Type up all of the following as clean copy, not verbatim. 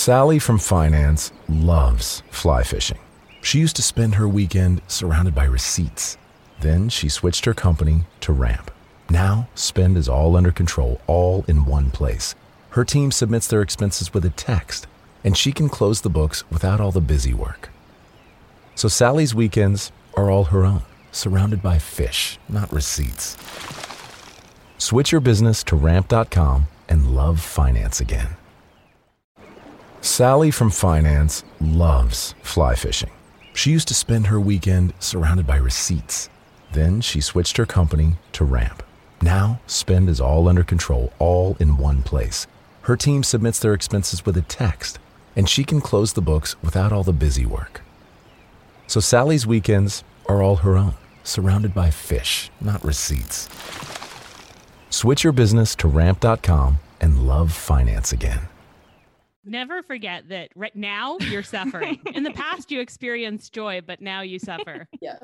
Sally from finance loves fly fishing. She used to spend her weekend surrounded by receipts. Then she switched her company to Ramp. Now, spend is all under control, all in one place. Her team submits their expenses with a text, and she can close the books without all the busy work. So Sally's weekends are all her own, surrounded by fish, not receipts. Switch your business to Ramp.com and love finance again. Sally from finance loves fly fishing. She used to spend her weekend surrounded by receipts. Then she switched her company to Ramp. Now, spend is all under control, all in one place. Her team submits their expenses with a text, and she can close the books without all the busy work. So Sally's weekends are all her own, surrounded by fish, not receipts. Switch your business to Ramp.com and love finance again. Never forget that right now you're suffering. In the past, you experienced joy, but now you suffer. Yeah.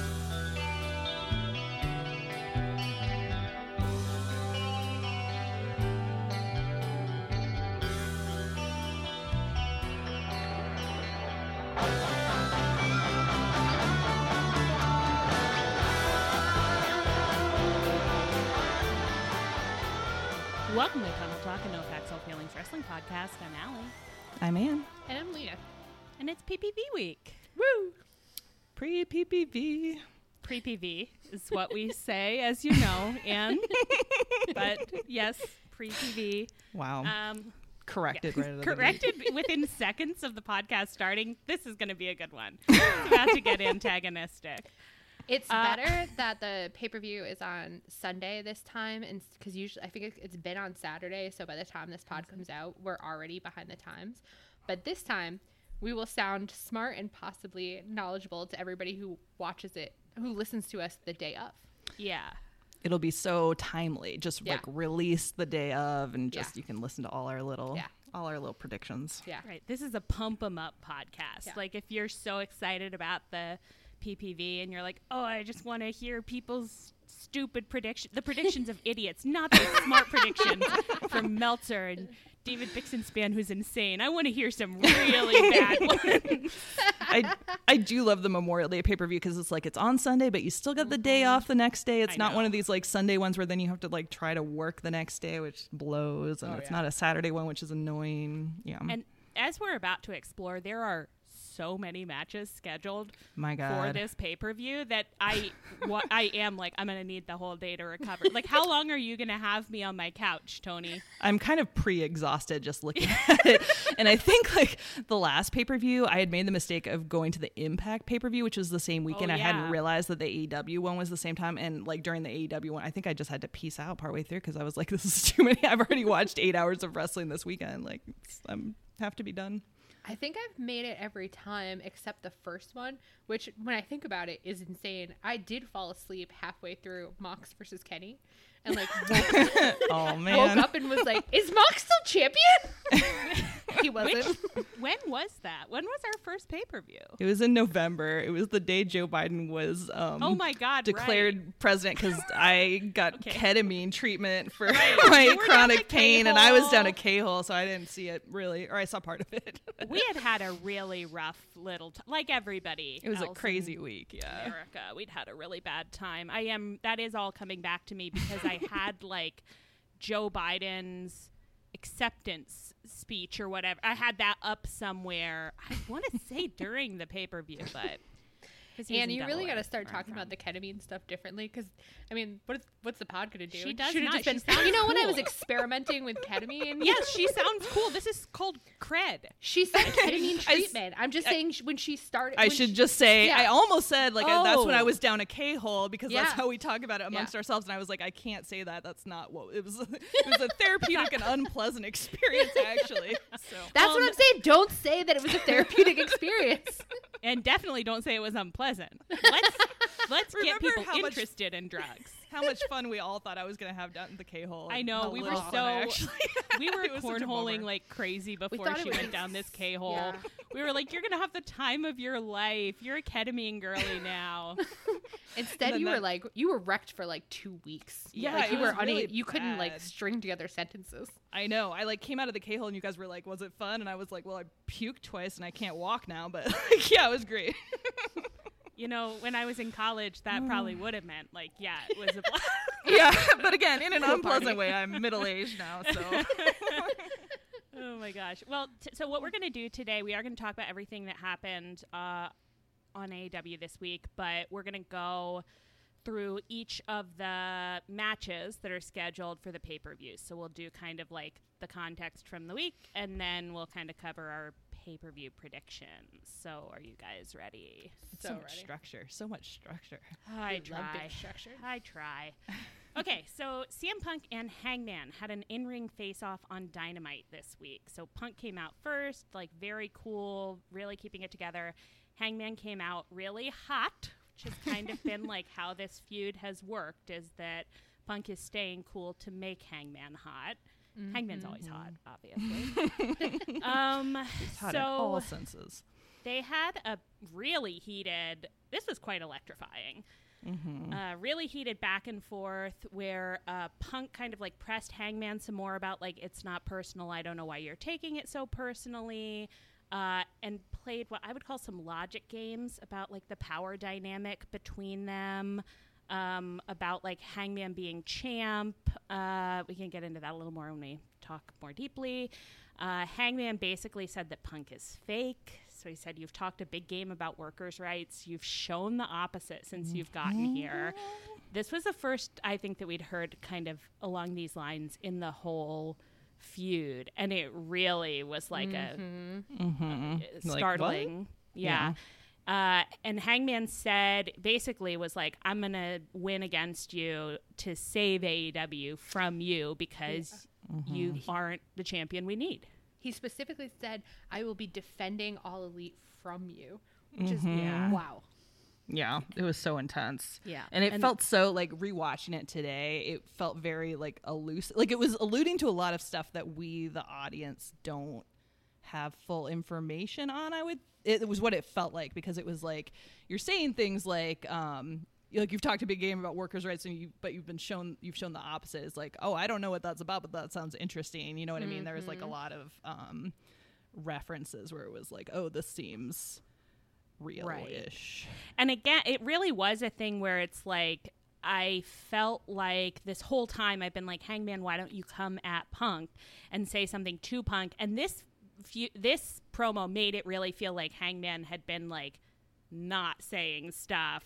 Welcome to Tunnel Talk, a No Facts, No Feelings wrestling podcast. I'm Allie. I'm Ann. And I'm Leah. And it's PPV week. Woo! Pre-PPV. Pre-PV is what we say, as you know, Ann. But yes, pre-PV. Wow. Corrected right at the Corrected within seconds of the podcast starting. This is going to be a good one. It's about to get antagonistic. It's better that the pay-per-view is on Sunday this time, and because usually I think it's been on Saturday, so by the time this pod comes out, we're already behind the times. But this time, we will sound smart and possibly knowledgeable to everybody who watches it, who listens to us the day of. Yeah. It'll be so timely. Just like release the day of, and just you can listen to all our little predictions. Yeah. Right. This is a pump 'em up podcast. Yeah. Like if you're so excited about the PPV and you're like, oh, I just want to hear people's stupid predictions, the predictions of idiots, not the smart predictions from Meltzer and David Bixenspan, who's insane. I want to hear some really bad ones. I do love the Memorial Day pay-per-view because it's like it's on Sunday, but you still got the day off the next day. It's not one of these like Sunday ones where then you have to like try to work the next day, which blows, and it's not a Saturday one, which is annoying. Yeah. And as we're about to explore, there are so many matches scheduled for this pay-per-view that I am like, I'm going to need the whole day to recover. Like, how long are you going to have me on my couch, Tony? I'm kind of pre-exhausted just looking at it. And I think like the last pay-per-view, I had made the mistake of going to the Impact pay-per-view, which was the same weekend. I hadn't realized that the AEW one was the same time. And like during the AEW one, I think I just had to peace out partway through because I was like, this is too many. I've already watched 8 hours of wrestling this weekend. Like, have to be done. I think I've made it every time except the first one, which when I think about it is insane. I did fall asleep halfway through Mox versus Kenny and like woke up and was like, is Mox still champion? He wasn't. When was that? When was our first pay-per-view? It was in November. It was the day Joe Biden was oh my God, declared president because I got ketamine treatment for my chronic pain and I was down a K-hole, so I didn't see it really, or I saw part of it. We had a really rough little like everybody. It was a crazy week, America. We'd had a really bad time. That is all coming back to me because I had like Joe Biden's acceptance speech or whatever. I had that up somewhere. I want to say during the pay-per-view, but and you really got to start talking about the ketamine stuff differently because, I mean, what's the pod going to do? She does Should've not. Just been, cool. When I was experimenting with ketamine. Yes, she sounds cool. This is called cred. She said ketamine treatment. I'm just saying when she started. I should just say, I almost said, like, that's when I was down a K-hole because that's how we talk about it amongst ourselves. And I was like, I can't say that. That's not what it was. It was a therapeutic and unpleasant experience, actually. So. That's what I'm saying. Don't say that it was a therapeutic experience. And definitely don't say it was unpleasant. Let's get people interested in drugs. How much fun we all thought I was going to have down in the K-hole. I know. We were we were cornholing like crazy before she went down this K-hole. Yeah. We were like, you're going to have the time of your life. You're a ketamine girly now. Instead, you were wrecked for like 2 weeks. Yeah, like, you were really you couldn't like string together sentences. I know. I like came out of the K-hole and you guys were like, was it fun? And I was like, well, I puked twice and I can't walk now, but yeah, it was great. You know, when I was in college, that probably would have meant like, yeah, it was a yeah, but again, in an unpleasant way. I'm middle-aged now, so. Oh my gosh. Well, so what we're going to do today, we are going to talk about everything that happened on AEW this week, but we're going to go through each of the matches that are scheduled for the pay-per-views. So we'll do kind of like the context from the week, and then we'll kind of cover our pay-per-view predictions. So are you guys ready? So much structure. So much structure. I try. Okay, so CM Punk and Hangman had an in-ring face-off on Dynamite this week. So Punk came out first, like very cool, really keeping it together. Hangman came out really hot, which has kind of been like how this feud has worked, is that Punk is staying cool to make Hangman hot. Mm-hmm. Hangman's always hot, obviously. He's hot in all senses. They had a really heated, this was quite electrifying, really heated back and forth where Punk kind of like pressed Hangman some more about like, it's not personal, I don't know why you're taking it so personally, and played what I would call some logic games about like the power dynamic between them. About like Hangman being champ. We can get into that a little more when we talk more deeply. Hangman basically said that Punk is fake. So he said, you've talked a big game about workers' rights. You've shown the opposite since you've gotten here. This was the first, I think, that we'd heard kind of along these lines in the whole feud. And it really was like startling. Like, yeah. And Hangman said, basically was like, I'm going to win against you to save AEW from you because you aren't the champion we need. He specifically said, I will be defending All Elite from you, which is, wow. Yeah, it was so intense. Yeah. And it felt so, like, rewatching it today, it felt very, like, elusive. Like, it was alluding to a lot of stuff that we, the audience, don't have full information on, it was what it felt like, because it was like you're saying things like you've talked a big game about workers' rights, but you've shown the opposite. Is like, oh, I don't know what that's about, but that sounds interesting. You know what I mean? There was like a lot of references where it was like, oh, this seems real-ish. Right. And again, it really was a thing where it's like, I felt like this whole time I've been like, Hangman, why don't you come at Punk and say something to Punk? And this promo made it really feel like Hangman had been like not saying stuff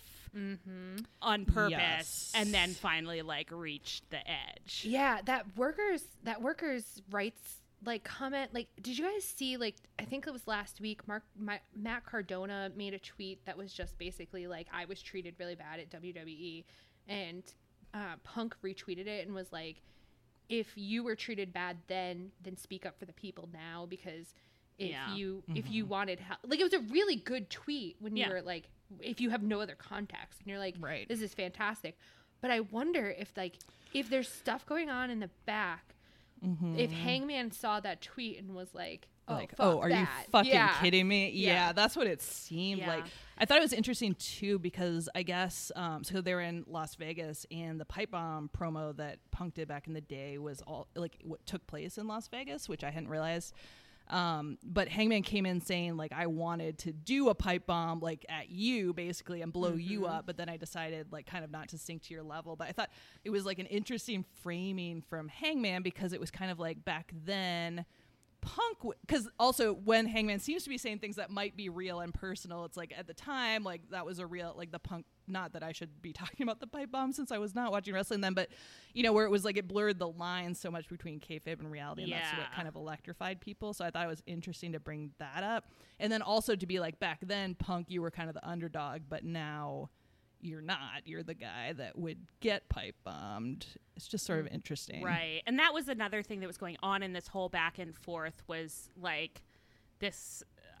on purpose, and then finally like reached the edge. Yeah, that workers rights like comment, like, did you guys see, like, I think it was last week, Matt Cardona made a tweet that was just basically like, I was treated really bad at WWE, and Punk retweeted it and was like, if you were treated bad then speak up for the people now, because if you wanted help, like, it was a really good tweet when you were like, if you have no other context and you're like, right, this is fantastic. But I wonder if there's stuff going on in the back, if Hangman saw that tweet and was like, are you fucking kidding me? Yeah, that's what it seemed like. I thought it was interesting too, because I guess so they were in Las Vegas, and the pipe bomb promo that Punk did back in the day was all like what took place in Las Vegas, which I hadn't realized. But Hangman came in saying like, I wanted to do a pipe bomb like at you basically and blow you up, but then I decided like kind of not to sink to your level. But I thought it was like an interesting framing from Hangman, because it was kind of like back then Punk, because also when Hangman seems to be saying things that might be real and personal, it's like at the time, like that was a real, like the Punk, not that I should be talking about the pipe bomb since I was not watching wrestling then, but you know, where it was like it blurred the lines so much between kayfabe and reality, and that's what kind of electrified people. So I thought it was interesting to bring that up, and then also to be like, back then Punk, you were kind of the underdog, but now you're not. You're the guy that would get pipe bombed. It's just sort of interesting. Right. And that was another thing that was going on in this whole back and forth, was like this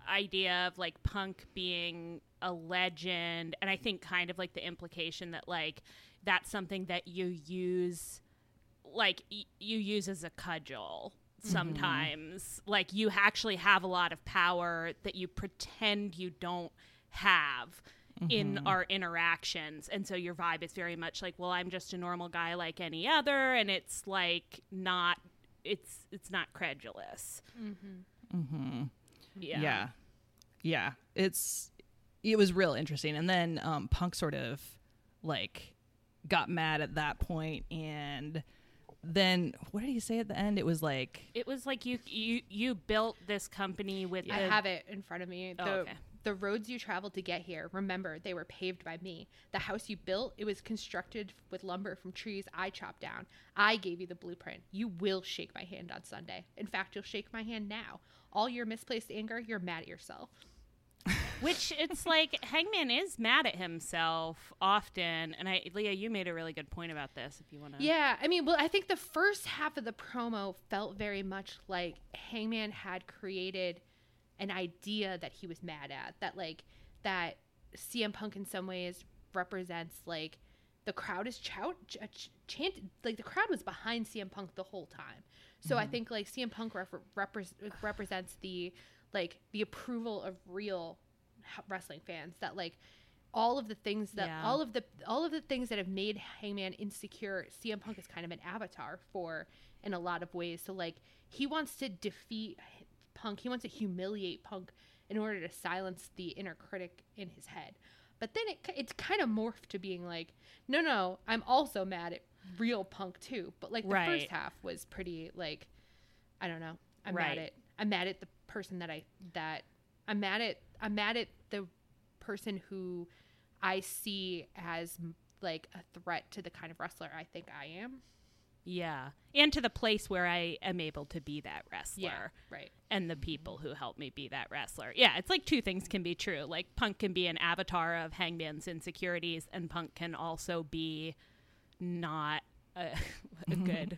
idea of like Punk being a legend, and I think kind of like the implication that like that's something that you use like you use as a cudgel sometimes. Like you actually have a lot of power that you pretend you don't have in our interactions, and so your vibe is very much like, well, I'm just a normal guy like any other, and it's like not it's not credulous. Yeah it was real interesting. And then Punk sort of like got mad at that point, and then what did he say at the end? It was like you built this company with I have it in front of me. Okay. The roads you traveled to get here, remember, they were paved by me. The house you built, it was constructed with lumber from trees I chopped down. I gave you the blueprint. You will shake my hand on Sunday. In fact, you'll shake my hand now. All your misplaced anger, you're mad at yourself. Which it's like Hangman is mad at himself often, and Leah, you made a really good point about this. If you want to, yeah, I mean, well, I think the first half of the promo felt very much like Hangman had created an idea that he was mad at, that CM Punk in some ways represents like the crowd is chanted, like the crowd was behind CM Punk the whole time. So I think like CM Punk represents the approval of real wrestling fans, that like all of the things that all of the things that have made Hangman insecure, CM Punk is kind of an avatar for in a lot of ways. So like he wants to defeat Punk, he wants to humiliate Punk in order to silence the inner critic in his head. But then it's kind of morphed to being like, no, I'm also mad at real Punk too. But like the first half was pretty like, I don't know, I'm mad at the person I'm mad at the person who I see as like a threat to the kind of wrestler I think I am. Yeah. And to the place where I am able to be that wrestler. Yeah, right. And the people who help me be that wrestler. Yeah, it's like two things can be true. Like Punk can be an avatar of Hangman's insecurities, and Punk can also be not a good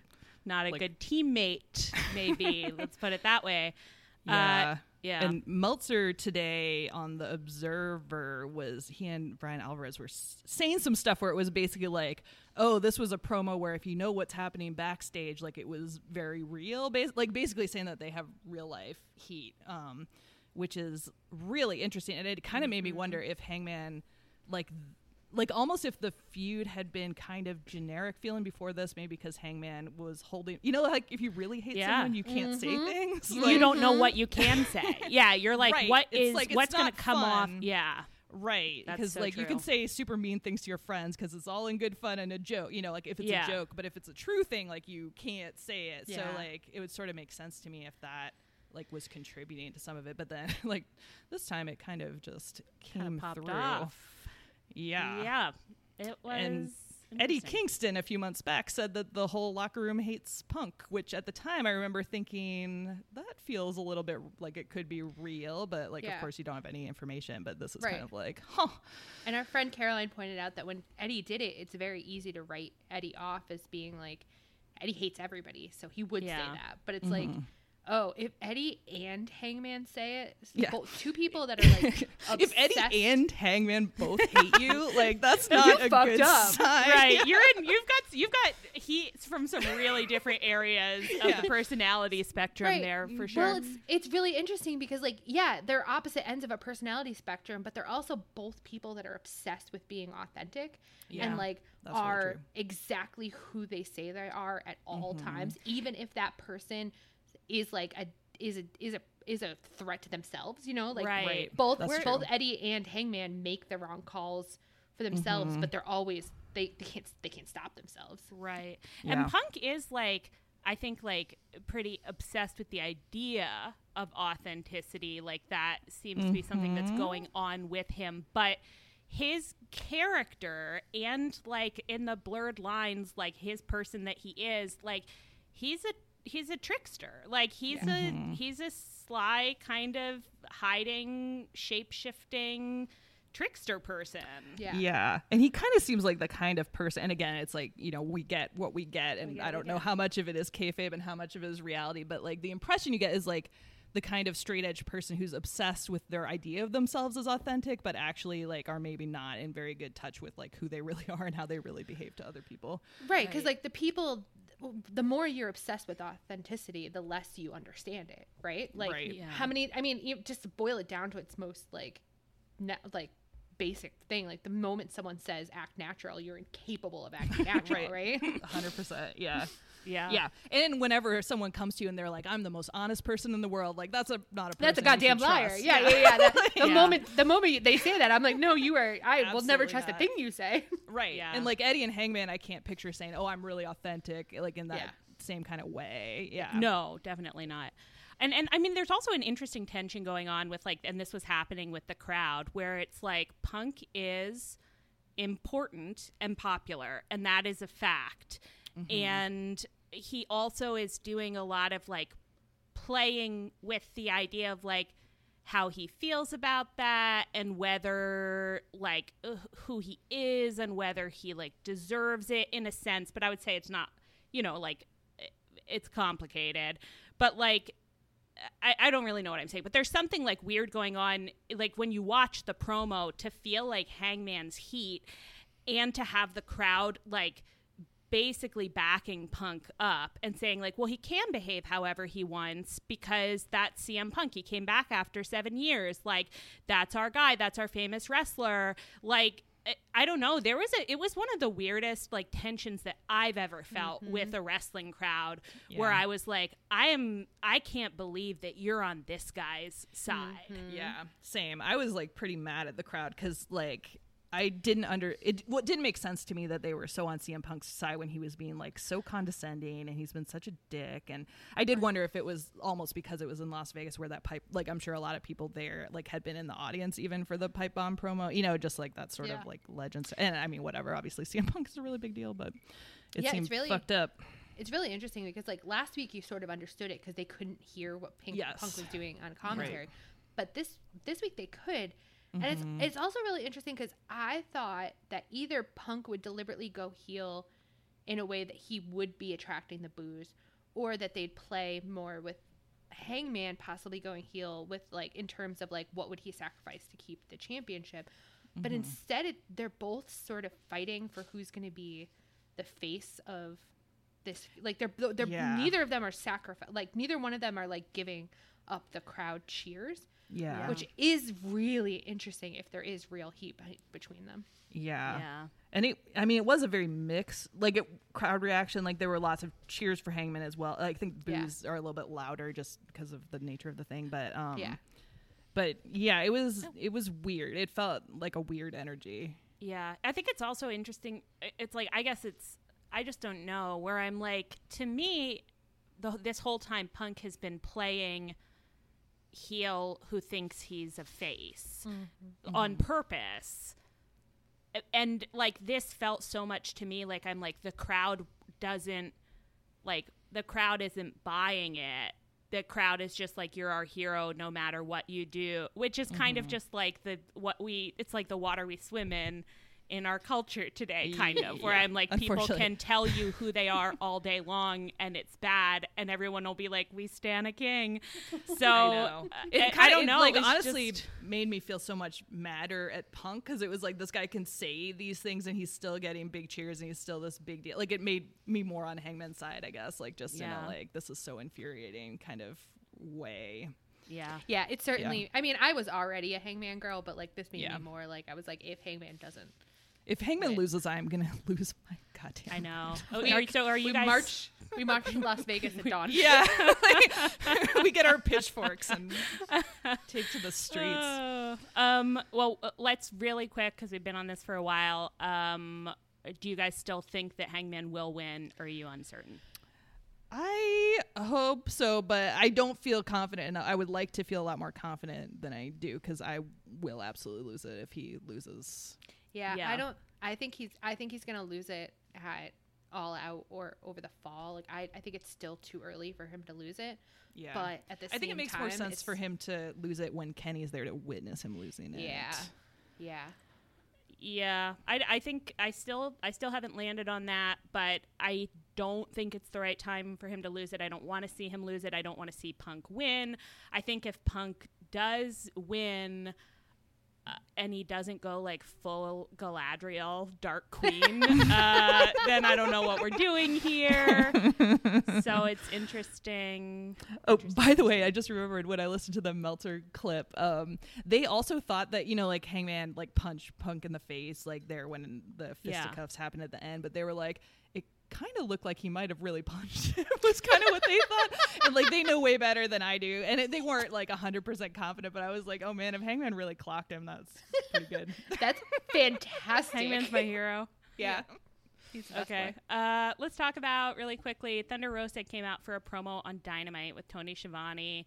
teammate, maybe. Let's put it that way. Yeah. And Meltzer today on The Observer he and Brian Alvarez were saying some stuff where it was basically like, oh, this was a promo where if you know what's happening backstage, like it was very real. Basically saying that they have real life heat, which is really interesting. And it kind of made me wonder if Hangman, like almost if the feud had been kind of generic feeling before this, maybe because Hangman was holding, like if you really hate someone, you can't say things. You don't know what you can say. Yeah, you're like, what's going to come off? Yeah. Right. Because like you can say super mean things to your friends because it's all in good fun and a joke, like if it's a joke, but if it's a true thing, like you can't say it. Yeah. So like it would sort of make sense to me if that like was contributing to some of it. But then like this time it kind of just came through. Off. Yeah. It was. And Eddie Kingston a few months back said that the whole locker room hates Punk, which at the time I remember thinking that feels a little bit like it could be real, but like of course you don't have any information, but this is kind of like, huh. And our friend Caroline pointed out that when Eddie did it, it's very easy to write Eddie off as being like, Eddie hates everybody, so he would say that. But it's like, oh, if Eddie and Hangman say it, two people that are like obsessed. If Eddie and Hangman both hate you, like that's not a good sign. Right? You've got heat from some really different areas of the personality spectrum there for sure. Well, it's really interesting because like they're opposite ends of a personality spectrum, but they're also both people that are obsessed with being authentic and like are exactly who they say they are at all times, even if that person is like is a threat to themselves, both Eddie and Hangman make the wrong calls for themselves, but they're always they can't stop themselves, right? And Punk is like, I think like pretty obsessed with the idea of authenticity, like that seems to be something that's going on with him, but his character and like in the blurred lines, like his person that he is, like he's a trickster. Like he's a sly kind of hiding, shape-shifting trickster person. Yeah. And he kind of seems like the kind of person, and again, it's like, we get what we get, and I don't know how much of it is kayfabe and how much of it is reality, but like the impression you get is like the kind of straight edge person who's obsessed with their idea of themselves as authentic, but actually like are maybe not in very good touch with like who they really are and how they really behave to other people. Right. Because like the more you're obsessed with authenticity, the less you understand it. Right. Like how many, I mean, you just to boil it down to its most like basic thing, like the moment someone says act natural, you're incapable of acting natural. right 100%. Yeah. And whenever someone comes to you and they're like, I'm the most honest person in the world, like that's not a person that's a goddamn liar. Trust. Yeah. The moment they say that, I'm like, no, you are. I will never trust a thing you say. Right. Yeah. And like Eddie and Hangman, I can't picture saying, oh, I'm really authentic, like in that same kind of way. Yeah. No, definitely not. And I mean, there's also an interesting tension going on with like, and this was happening with the crowd, where it's like Punk is important and popular, and that is a fact. And he also is doing a lot of like playing with the idea of like how he feels about that and whether like who he is and whether he like deserves it in a sense. But I would say it's not, like it's complicated, but like I don't really know what I'm saying, but there's something like weird going on, like when you watch the promo, to feel like Hangman's heat and to have the crowd like basically backing Punk up and saying like, well, he can behave however he wants because that's CM Punk. He came back after 7 years. Like, that's our guy. That's our famous wrestler. Like, I don't know. It was one of the weirdest like tensions that I've ever felt with a wrestling crowd, where I was like, I can't believe that you're on this guy's side. Yeah, same. I was like pretty mad at the crowd because like I didn't what didn't make sense to me that they were so on CM Punk's side when he was being like so condescending and he's been such a dick. And I did wonder if it was almost because it was in Las Vegas where that pipe, like I'm sure a lot of people there like had been in the audience even for the pipe bomb promo, just like that sort of like legends. And I mean, whatever, obviously CM Punk is a really big deal, but it seemed really fucked up. It's really interesting because like last week you sort of understood it because they couldn't hear what Punk was doing on commentary. Right. But this week they could. And it's also really interesting because I thought that either Punk would deliberately go heel in a way that he would be attracting the boos, or that they'd play more with Hangman possibly going heel with like in terms of like what would he sacrifice to keep the championship. But instead they're both sort of fighting for who's going to be the face of this. Like they're neither of them are neither one of them are like giving up the crowd cheers. Yeah. Which is really interesting if there is real heat between them. Yeah. And it was a very mixed, like crowd reaction. Like there were lots of cheers for Hangman as well. I think boos are a little bit louder just because of the nature of the thing. But But yeah, it was weird. It felt like a weird energy. Yeah. I think it's also interesting. It's like, I just don't know, where I'm like, to me, this whole time Punk has been playing heel who thinks he's a face on purpose, and like this felt so much to me like I'm like the crowd isn't buying it. The crowd is just like, you're our hero no matter what you do, which is kind of just like it's like the water we swim in our culture today, kind of, where I'm like, people can tell you who they are all day long and it's bad and everyone will be like, we stan a king. So I don't know. Like honestly made me feel so much madder at Punk because it was like, this guy can say these things and he's still getting big cheers and he's still this big deal. Like it made me more on Hangman's side, I guess, like just in a like, this is so infuriating kind of way. Yeah, it's certainly, I mean, I was already a Hangman girl, but like this made me more like, I was like, if Hangman loses, I'm gonna lose my goddamn. I know. We march to Las Vegas at dawn. Yeah, we get our pitchforks and take to the streets. Well, let's really quick because we've been on this for a while. Do you guys still think that Hangman will win, or are you uncertain? I hope so, but I don't feel confident enough. I would like to feel a lot more confident than I do because I will absolutely lose it if he loses. Yeah. I think he's gonna lose it at All Out or over the fall. Like I think it's still too early for him to lose it. Yeah. But at the same time, I think it makes more sense for him to lose it when Kenny's there to witness him losing it. Yeah. I think I still haven't landed on that, but I don't think it's the right time for him to lose it. I don't want to see him lose it. I don't want to see Punk win. I think if Punk does win and he doesn't go like full Galadriel Dark Queen, then I don't know what we're doing here. So it's interesting. Oh, by the way, I just remembered when I listened to the Meltzer clip, they also thought that, you know, like Hangman like punched Punk in the face like there when the fisticuffs happened at the end, but they were like, it kind of looked like he might have really punched him was kind of what they thought. And like they know way better than I do, and they weren't like 100% confident, but I was like, oh man, if Hangman really clocked him, that's pretty good. That's fantastic. Hangman's my hero. Yeah. He's okay. Let's talk about really quickly. Thunder Rosa came out for a promo on Dynamite with Tony Schiavone.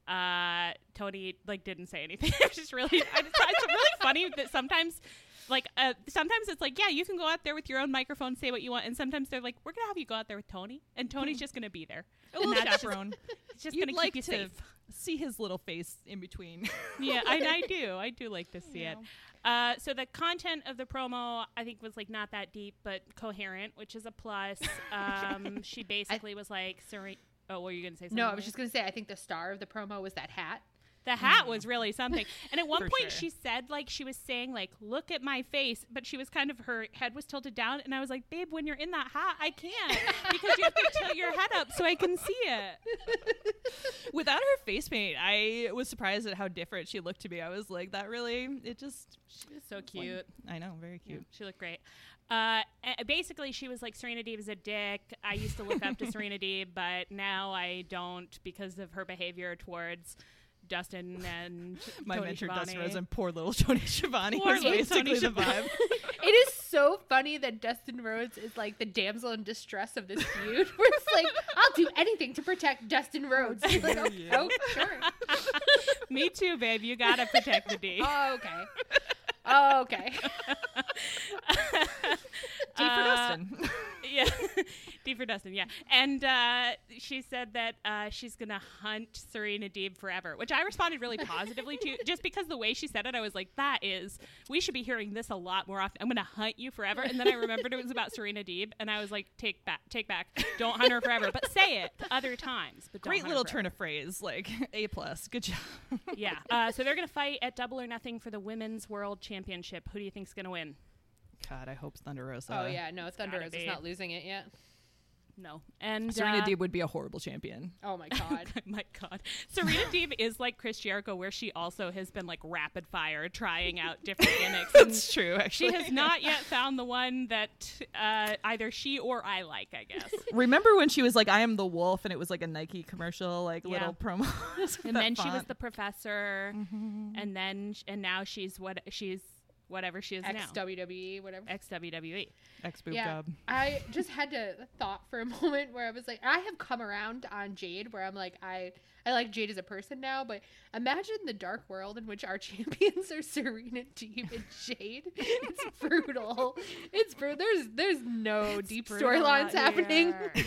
Tony like didn't say anything. It's just really, it's really funny that sometimes it's like, yeah, you can go out there with your own microphone, say what you want, and sometimes they're like, we're gonna have you go out there with Tony, and Tony's just gonna be there. A little chaperone. It's just You'd gonna like keep you to safe. see his little face in between. Yeah, I do like to see it. So the content of the promo, I think, was like not that deep, but coherent, which is a plus. She basically was like, oh, were you going to say something? No, I was just going to say, I think the star of the promo was that hat. The hat was really something. And at one For point sure. she said, like, she was saying, like, look at my face, but she was kind of, her head was tilted down. And I was like, babe, when you're in that hat, I can't, because you have to tilt your head up so I can see it. Without her face paint, I was surprised at how different she looked to me. I was like, that really, it just, She was so cute. I know, very cute. Yeah, she looked great. Basically, she was like, Serena Deeb is a dick. I used to look up to Serena Deeb, but now I don't because of her behavior towards Dustin and My Tony mentor, Schiavone. Dustin Rhodes, and poor little Tony Schiavone Poor was little basically Tony the vibe. It is so funny that Dustin Rhodes is like the damsel in distress of this feud. Where it's like, I'll do anything to protect Dustin Rhodes. It's like, oh, sure. Me too, babe. You gotta protect the D. Oh, okay. Oh, okay. D for Dustin. Yeah, D for Dustin. Yeah, and she said that she's gonna hunt Serena Deeb forever, which I responded really positively to, just because the way she said it, I was like, we should be hearing this a lot more often. I'm gonna hunt you forever, and then I remembered it was about Serena Deeb, and I was like, take back, don't hunt her forever, but say it other times. But don't Great hunt little her turn forever. of phrase, like A+. Good job. Yeah. So they're gonna fight at Double or Nothing for the Women's World Championship. Who do you think's gonna win? God, I hope it's Thunder Rosa. Oh, yeah. No, Thunder gotta Rosa's be. not losing it yet. No. And Serena Deeb would be a horrible champion. Oh, my God. My God. Serena Deeb is like Chris Jericho, where she also has been like rapid fire trying out different gimmicks. That's true, actually. She has not yet found the one that either she or I like, I guess. Remember when she was like, I am the wolf, and it was like a Nike commercial, like Yeah. little promo. And then she was the professor, and now she's whatever she is now. Ex-WWE, whatever. Ex-WWE. ex-boob Yeah, job. I just had to thought for a moment where I was like, I have come around on Jade, where I'm like, I like Jade as a person now, but imagine the dark world in which our champions are Serena Deeb and Jade. It's brutal. It's brutal. There's no deep brutal storylines out happening. here.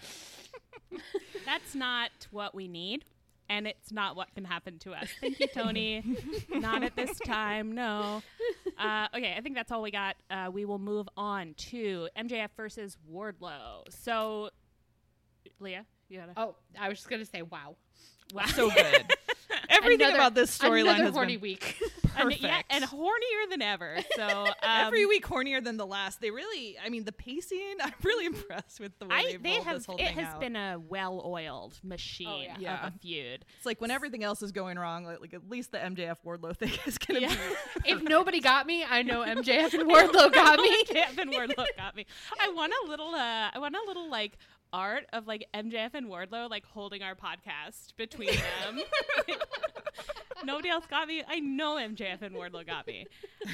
That's not what we need. And it's not what can happen to us. Thank you, Tony. Not at this time, no. Okay, I think that's all we got. We will move on to MJF versus Wardlow. So, Leah, you gotta. Oh, I was just gonna say, wow. Wow. So good. Everything about this storyline another has horny been week. perfect. And hornier than ever. So every week hornier than the last. They really, I mean, the pacing, I'm really impressed with the way they've rolled this whole it thing has out. been a well-oiled machine Yeah. of a feud. It's like when everything else is going wrong, like at least the MJF Wardlow thing is going to be. If nobody got me, I know MJF and Wardlow got me. MJF and Wardlow got me. I want a little like art of like MJF and Wardlow like holding our podcast between them. Nobody else got me. I know MJF and Wardlow got me.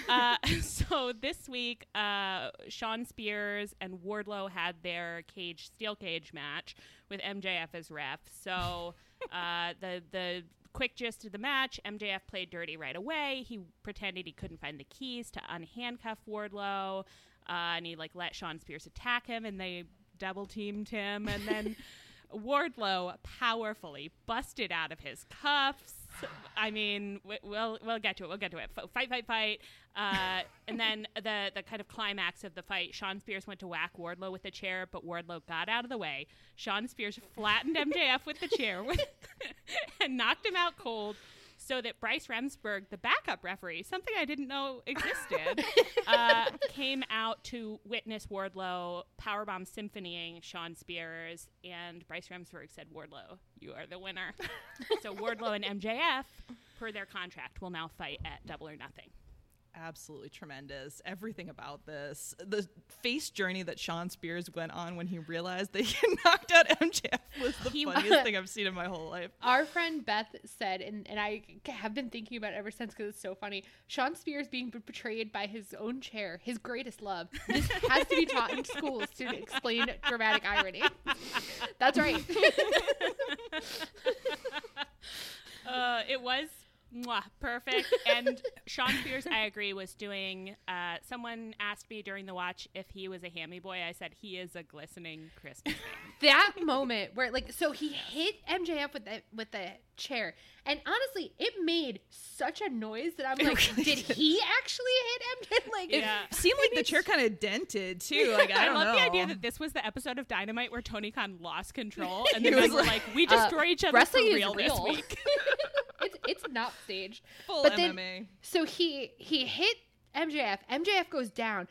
So this week, Shawn Spears and Wardlow had their steel cage match with MJF as ref. So the quick gist of the match, MJF played dirty right away. He pretended he couldn't find the keys to unhandcuff Wardlow, and he like let Shawn Spears attack him, and they double teamed him, and then Wardlow powerfully busted out of his cuffs. I mean, we'll get to it. We'll get to it. Fight. And then the kind of climax of the fight, Shawn Spears went to whack Wardlow with a chair, but Wardlow got out of the way. Shawn Spears flattened MJF with the chair and knocked him out cold, so that Bryce Remsburg, the backup referee, something I didn't know existed, came out to witness Wardlow powerbomb symphonying Shawn Spears, and Bryce Remsburg said, "Wardlow, you are the winner." So Wardlow and MJF, per their contract, will now fight at Double or Nothing. Absolutely tremendous. Everything about this. The face journey that Shawn Spears went on when he realized that he knocked out MJF was the funniest thing I've seen in my whole life. Our friend Beth said, and I have been thinking about it ever since because it's so funny, Shawn Spears being betrayed by his own chair, his greatest love. This has to be taught in schools to explain dramatic irony. That's right. It was perfect. And Shawn Spears, I agree, was doing, someone asked me during the watch if he was a hammy boy. I said he is a glistening Christmas ham. That moment where, like, so he hit MJF with the chair, and honestly, it made such a noise that I'm like, did he actually hit MJF? Like, it seemed like the chair kind of dented too. Like, I love the idea that this was the episode of Dynamite where Tony Khan lost control, and then they were like, we destroy each other for real this week. It's not staged. Full but MMA. Then, so he hit MJF. MJF goes down.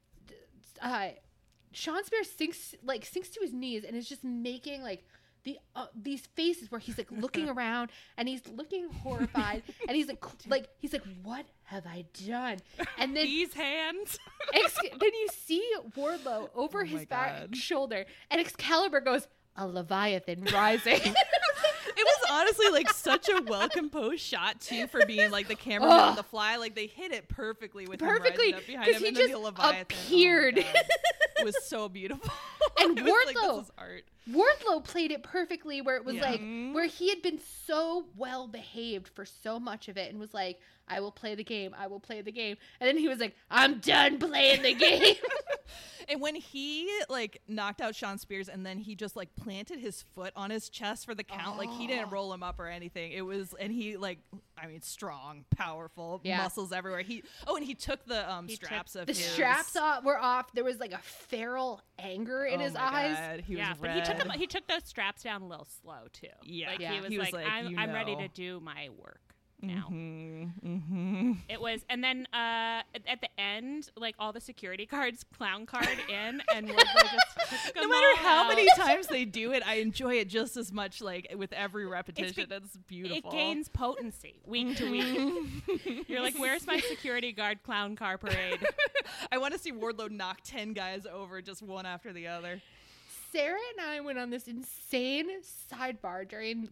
Shawn Spears sinks to his knees and is just making like these faces where he's like looking around and he's looking horrified and he's like what have I done? And then these hands. Then you see Wardlow over his back shoulder, and Excalibur goes, "A Leviathan rising." It was honestly like such a well composed shot too, for being like the cameraman on the fly. Like they hit it perfectly with him rising up behind him, he and just then the Leviathan appeared. It was so beautiful. And Wardlow, this is art. Wardlow played it perfectly, where it was like where he had been so well behaved for so much of it, and was like, "I will play the game. I will play the game." And then he was like, "I'm done playing the game." And when he like knocked out Shawn Spears, and then he just like planted his foot on his chest for the count, like he didn't roll him up or anything. It was, and he like, I mean, strong, powerful, muscles everywhere. And he took the straps of the his. straps were off. There was like a feral anger in his eyes. God, he was but red. he took those straps down a little slow too. Yeah, like he was like I'm ready to do my work now. It was, and then at the end, like all the security guards clown card in, and Wardlow just took no matter how many times they do it, I enjoy it just as much. Like with every repetition, it's beautiful. It gains potency week to week. You're like, where's my security guard clown car parade? I want to see Wardlow knock 10 guys over just one after the other. Sarah and I went on this insane sidebar during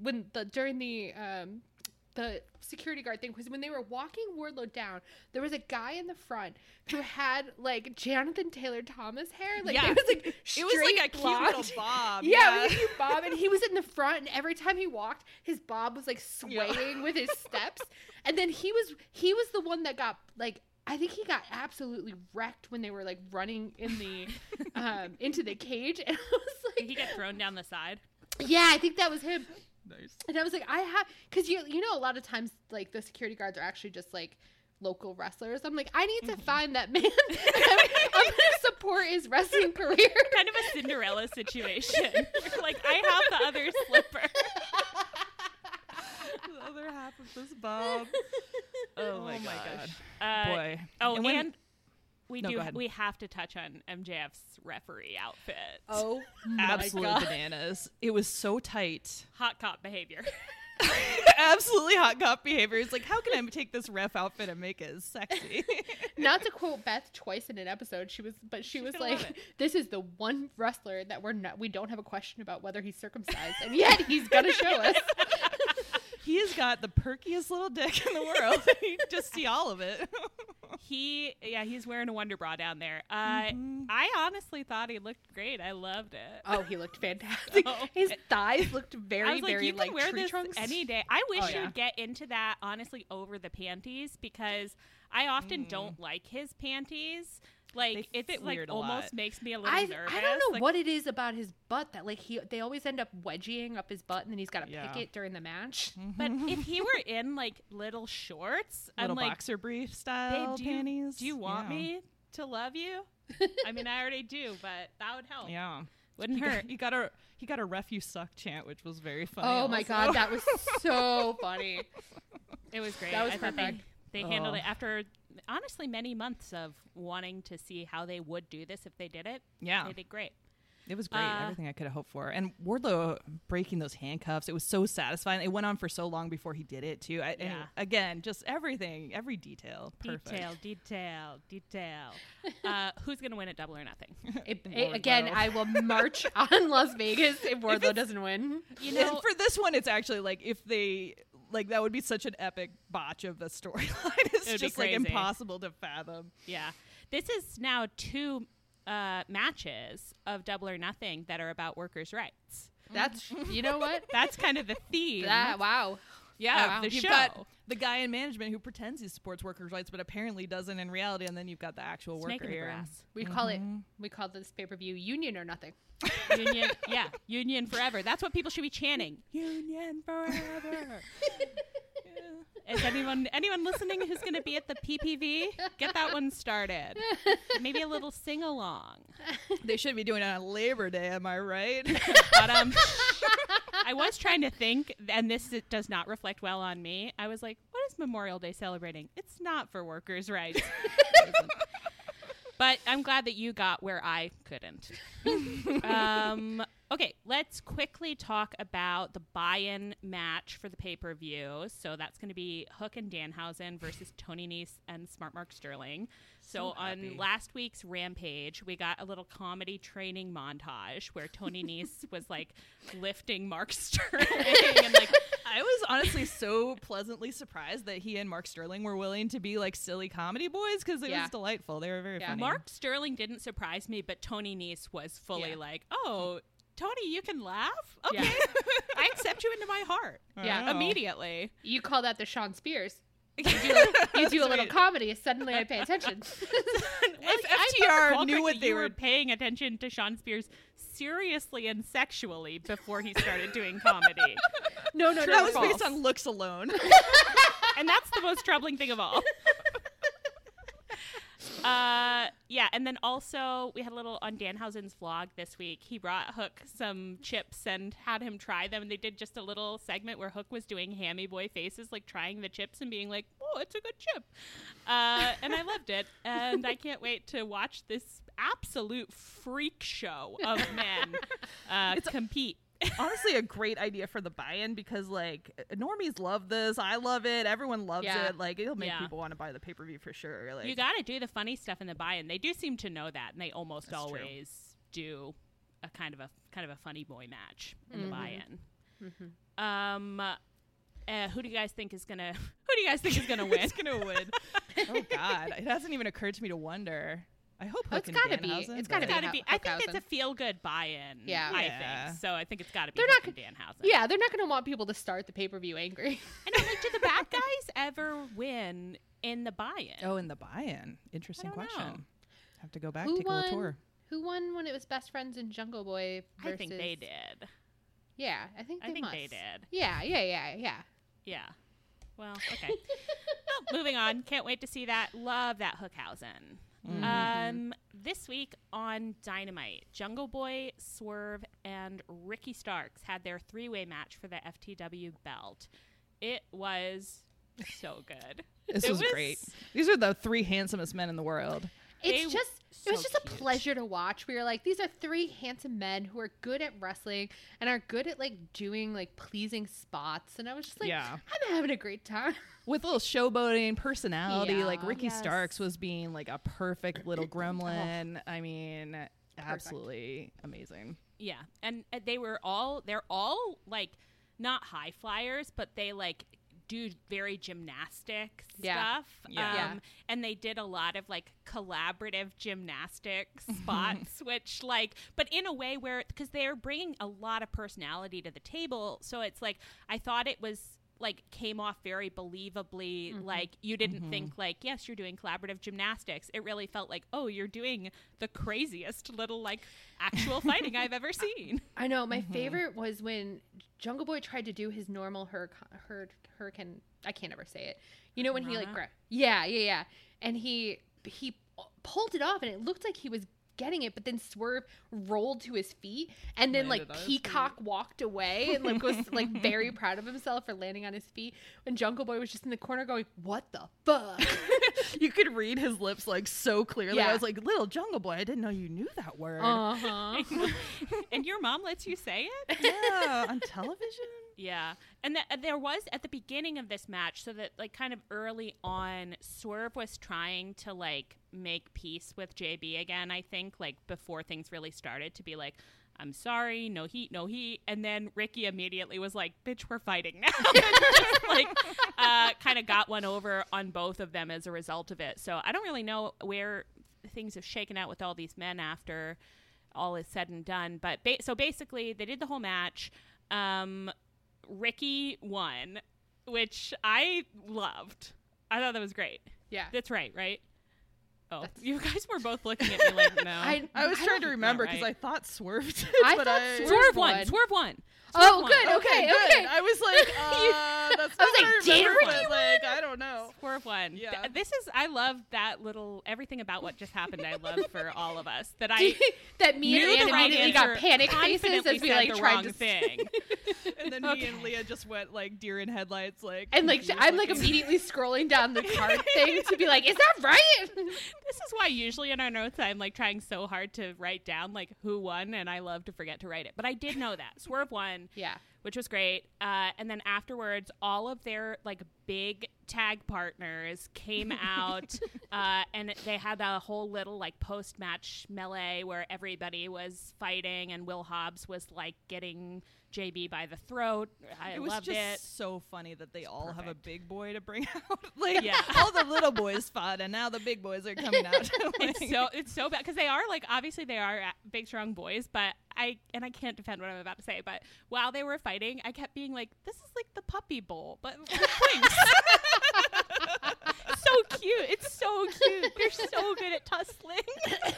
the security guard thing, because when they were walking Wardlow down, there was a guy in the front who had like Jonathan Taylor Thomas hair. Like it was like straight, it was like a blonde. cute little bob. Yeah, it was a cute bob, and he was in the front, and every time he walked, his bob was like swaying with his steps. And then he was the one that got like, I think he got absolutely wrecked when they were like running in the into the cage, and I was like, did he get thrown down the side? Yeah, I think that was him. Nice. And I was like, because you know, a lot of times like the security guards are actually just like local wrestlers. I'm like, I need to find that man. I'm gonna support his wrestling career. Kind of a Cinderella situation. You're like, I have the other slipper. The other half of this bob. Oh my gosh. Boy. Oh, and we have to touch on MJF's referee outfit. Oh my absolute God. bananas. It was so tight. Hot cop behavior. Absolutely hot cop behavior. It's like, how can I take this ref outfit and make it sexy? Not to quote Beth twice in an episode, she was like, "This is the one wrestler that we don't have a question about whether he's circumcised, and yet he's gonna show us." He has got the perkiest little dick in the world. You can just see all of it. He's wearing a Wonder Bra down there. I honestly thought he looked great. I loved it. Oh, he looked fantastic. His thighs looked I very, was like, very you can wear tree this trunks. any day. I wish you would get into that, honestly, over the panties, because I often don't like his panties. Like They it's fit like weird a almost lot. makes me a little nervous. I don't know like, what it is about his butt that like they always end up wedging up his butt and then he's got to pick it during the match. But if he were in like little shorts, Little I'm like, boxer brief style babe, panties. do you want Yeah. me to love you? I mean, I already do, but that would help. Yeah. Wouldn't hurt. He got a ref you suck chant, which was very funny. Oh my also. god, that was so funny. It was great. That was I thought perfect. they handled it after honestly many months of wanting to see how they would do this if they did it. Yeah. They did great. It was great. Everything I could have hoped for. And Wardlow breaking those handcuffs, it was so satisfying. It went on for so long before he did it, too. And again, just everything, every detail. Perfect. Detail. Who's going to win at Double or Nothing? Again, I will march on Las Vegas if Wardlow doesn't win. You know, And for this one, it's actually like if they... Like, that would be such an epic botch of the storyline. It's just, like, impossible to fathom. Yeah. This is now 2 matches of Double or Nothing that are about workers' rights. That's, you know what? That's kind of the theme. Wow. Yeah, wow. the You've show. got the guy in management who pretends he supports workers' rights, but apparently doesn't in reality, and then you've got the actual Snake worker in the here. grass. We call this pay-per-view Union or Nothing. Union, yeah, union forever. That's what people should be chanting. Union forever. Is anyone listening who's going to be at the PPV? Get that one started. Maybe a little sing along. They should be doing it on Labor Day, am I right? But I was trying to think, and this does not reflect well on me. I was like, what is Memorial Day celebrating? It's not for workers' rights. But I'm glad that you got where I couldn't. Okay, let's quickly talk about the buy-in match for the pay-per-view. So that's going to be Hook and Danhausen versus Tony Nese and Smart Mark Sterling. So on last week's Rampage, we got a little comedy training montage where Tony Nese was like lifting Mark Sterling and like I was honestly so pleasantly surprised that he and Mark Sterling were willing to be like silly comedy boys because it was delightful. They were very funny. Mark Sterling didn't surprise me, but Tony Nese was fully like, oh, Tony, you can laugh? Okay. I accept you into my heart. Yeah. Immediately. You call that the Sean Spears. You do a little comedy. Suddenly I pay attention. If I FTR recall knew what correctly, they you were paying attention to Sean Spears seriously and sexually before he started doing comedy. No, that was false. based on looks alone. And that's the most troubling thing of all. Yeah, and then also we had a little on Danhausen's vlog this week. He brought Hook some chips and had him try them. And they did just a little segment where Hook was doing hammy boy faces, like trying the chips and being like, "Oh, it's a good chip," and I loved it. And I can't wait to watch this absolute freak show of men compete. Honestly, a great idea for the buy-in because like normies love this. I love it. Everyone loves it. Like it'll make people want to buy the pay-per-view for sure. Like, you got to do the funny stuff in the buy-in. They do seem to know that, and they almost always do a kind of a funny boy match in the buy-in. Who do you guys think is gonna win? Who's gonna win? Oh God, it hasn't even occurred to me to wonder. I hope Hook and Danhausen. It's gotta be. I think it's a feel-good buy-in. Yeah. I think so. I think it's got to be They're Hook not and Danhausen. Yeah, they're not going to want people to start the pay-per-view angry. And I'm like, do the bad guys ever win in the buy-in? Oh, in the buy-in. Interesting question. know. Have to go back, take a little tour. Who won when it was Best Friends and Jungle Boy versus... I think they did. Yeah, I think they they did. Yeah. Yeah. Well, okay. Well, moving on. Can't wait to see that. Love that Hookhausen. This week on Dynamite, Jungle Boy, Swerve, and Ricky Starks had their 3-way match for the FTW belt. It was so good. This was great. These are the 3 handsomest men in the world. It was just a pleasure to watch. We were like, these are 3 handsome men who are good at wrestling and are good at like doing like pleasing spots. And I was just like, I'm having a great time. With a little showboating personality, Yeah. like Ricky Starks was being like a perfect little gremlin. I mean, absolutely amazing. Yeah. And they're all like not high flyers, but they like do very gymnastic stuff. And they did a lot of like collaborative gymnastic spots, which like, but in a way where, because they're bringing a lot of personality to the table. So it's like, I thought it was like came off very believably. Like you didn't think like, yes, you're doing collaborative gymnastics. It really felt like, oh, you're doing the craziest little like actual fighting I've ever seen. I know. My favorite was when Jungle Boy tried to do his normal hurricane. I can't ever say it. You know, when he like, yeah. And he pulled it off and it looked like he was getting it, but then Swerve rolled to his feet and then like Peacock walked away and like was like very proud of himself for landing on his feet, and Jungle Boy was just in the corner going, what the fuck? You could read his lips like so clearly. I was like, little Jungle Boy, I didn't know you knew that word. And your mom lets you say it? Yeah, on television. Yeah. And there was at the beginning of this match, so that like kind of early on, Swerve was trying to like make peace with JB again, I think, like before things really started, to be like, I'm sorry, no heat. And then Ricky immediately was like, bitch, we're fighting now. Just like kind of got one over on both of them as a result of it. So I don't really know where things have shaken out with all these men after all is said and done. But so basically they did the whole match. Ricky won, which I loved. I thought that was great. Yeah. That's right? Oh, you guys were both looking at me like, no. I was trying to remember because I thought Swerve did. Swerve won. Oh, good. Okay. I was like, that's not I was like, did Ricky win? I don't know. Swerve won. Yeah. I love that little, everything about what just happened. I love for all of us that that me and Anne immediately got panic faces as we like tried to thing. And then me and Leah just went like deer in headlights, like. And like I'm like immediately scrolling down the card thing to be like, is that right? This is why usually in our notes I'm like trying so hard to write down like who won, and I love to forget to write it. But I did know that Swerve won. Yeah. Which was great. And then afterwards, all of their like big tag partners came out, and they had a whole little like post-match melee where everybody was fighting, and Will Hobbs was like getting JB by the throat. I loved it. It was just so funny that they all have a big boy to bring out. Like, all the little boys fought, and now the big boys are coming out. Like, it's so bad because they are like, obviously they are big strong boys, but I can't defend what I'm about to say, but while they were fighting, I kept being like, this is like the Puppy Bowl, but with wings. So cute. It's so cute. They're so good at tussling.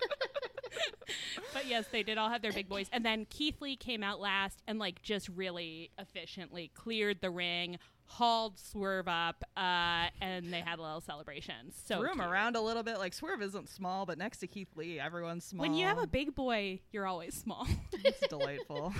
But yes, they did all have their big boys. And then Keith Lee came out last and like just really efficiently cleared the ring, hauled Swerve up, and they had a little celebration. So threw him around a little bit. Like, Swerve isn't small, but next to Keith Lee, everyone's small. When you have a big boy, you're always small. It's delightful.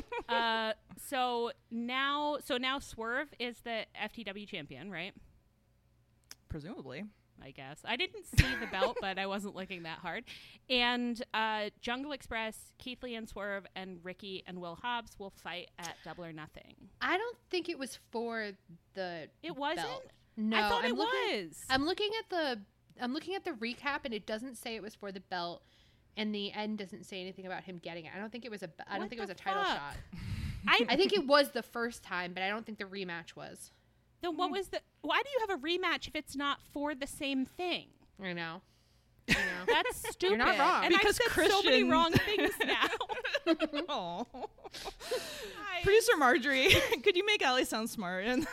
So now Swerve is the FTW champion, right? Presumably. I guess. I didn't see the belt, but I wasn't looking that hard. And Jungle Express, Keith Lee and Swerve, and Ricky and Will Hobbs will fight at Double or Nothing. I don't think it was for the It wasn't? belt. No, I thought it was. I'm looking at the recap, and it doesn't say it was for the belt, and the end doesn't say anything about him getting it. I don't think it was a title shot. I think it was the first time, but I don't think the rematch was. Then why do you have a rematch if it's not for the same thing? I know. That's stupid. You're not wrong. And because I've said so many wrong things now. Oh. Producer Marjorie, could you make Allie sound smart? Hey!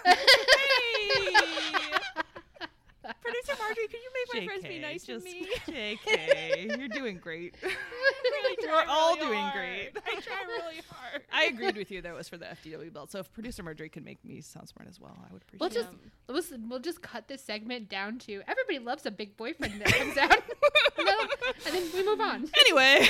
Producer Marjorie, could you make my friends be nice to me? JK, you're doing great. We're all doing great. I try really hard. I agreed with you that it was for the FTW belt. So if Producer Marjorie could make me sound smart as well, I would appreciate it. We'll just cut this segment down to everybody loves a big boyfriend that comes out. And then we move on. Anyway.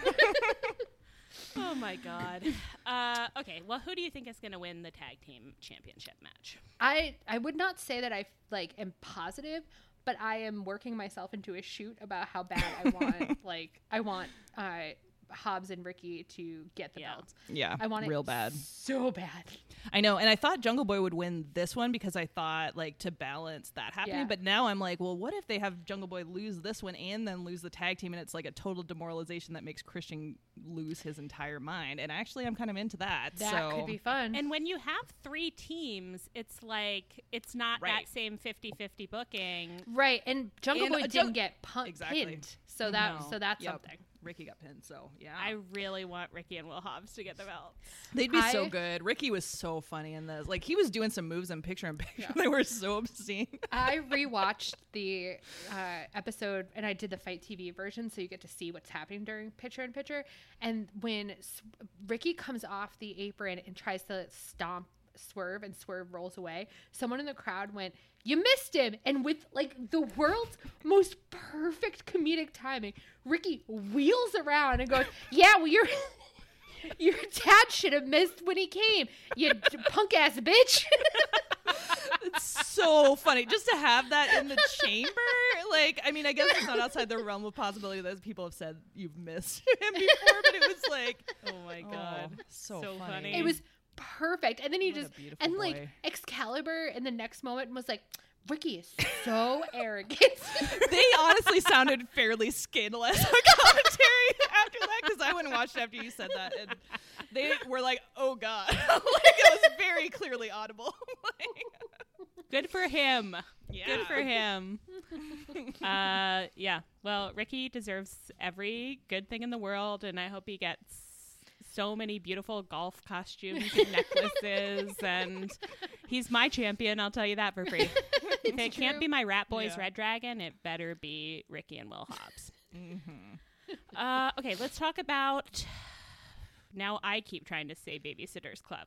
Oh my God. Okay, well, who do you think is going to win the tag team championship match? I would not say that I am positive, but I am working myself into a shoot about how bad I want Hobbs and Ricky to get the belts. Yeah, I want it real bad. So bad. I know, and I thought Jungle Boy would win this one because I thought like to balance that happening. Yeah. But now I'm like, well, what if they have Jungle Boy lose this one and then lose the tag team, and it's like a total demoralization that makes Christian lose his entire mind? And actually, I'm kind of into that. That could be fun. And when you have 3 teams, it's like it's not that same 50-50 booking, right? And Jungle Boy didn't get pinned, exactly. So that's something. Ricky got pinned, so yeah. I really want Ricky and Will Hobbs to get the belts. They'd be so good. Ricky was so funny in this. Like, he was doing some moves in picture-in-picture. Yeah. They were so obscene. I rewatched the episode, and I did the Fight TV version, so you get to see what's happening during picture-in-picture. And when Ricky comes off the apron and tries to stomp Swerve, and Swerve rolls away, someone in the crowd went, "You missed him!" And with like the world's most perfect comedic timing, Ricky wheels around and goes, "Yeah, well, your dad should have missed when he came, you punk ass bitch." It's so funny just to have that in the chamber. Like, I mean, I guess it's not outside the realm of possibility that people have said you've missed him before, but it was like, oh my god, so funny. It was perfect. And then he what just like Excalibur in the next moment was like, Ricky is so arrogant. They honestly sounded fairly skinless on commentary after that, because I went and watched after you said that, and they were like, oh god. Like, it was very clearly audible. Good for him. Yeah. Good for him. Yeah. Well, Ricky deserves every good thing in the world, and I hope he gets so many beautiful golf costumes and necklaces, and he's my champion, I'll tell you that for free. If it can't be my Rat Boys Red Dragon, it better be Ricky and Will Hobbs. Mm-hmm. Okay, let's talk about, now I keep trying to say Babysitter's Club.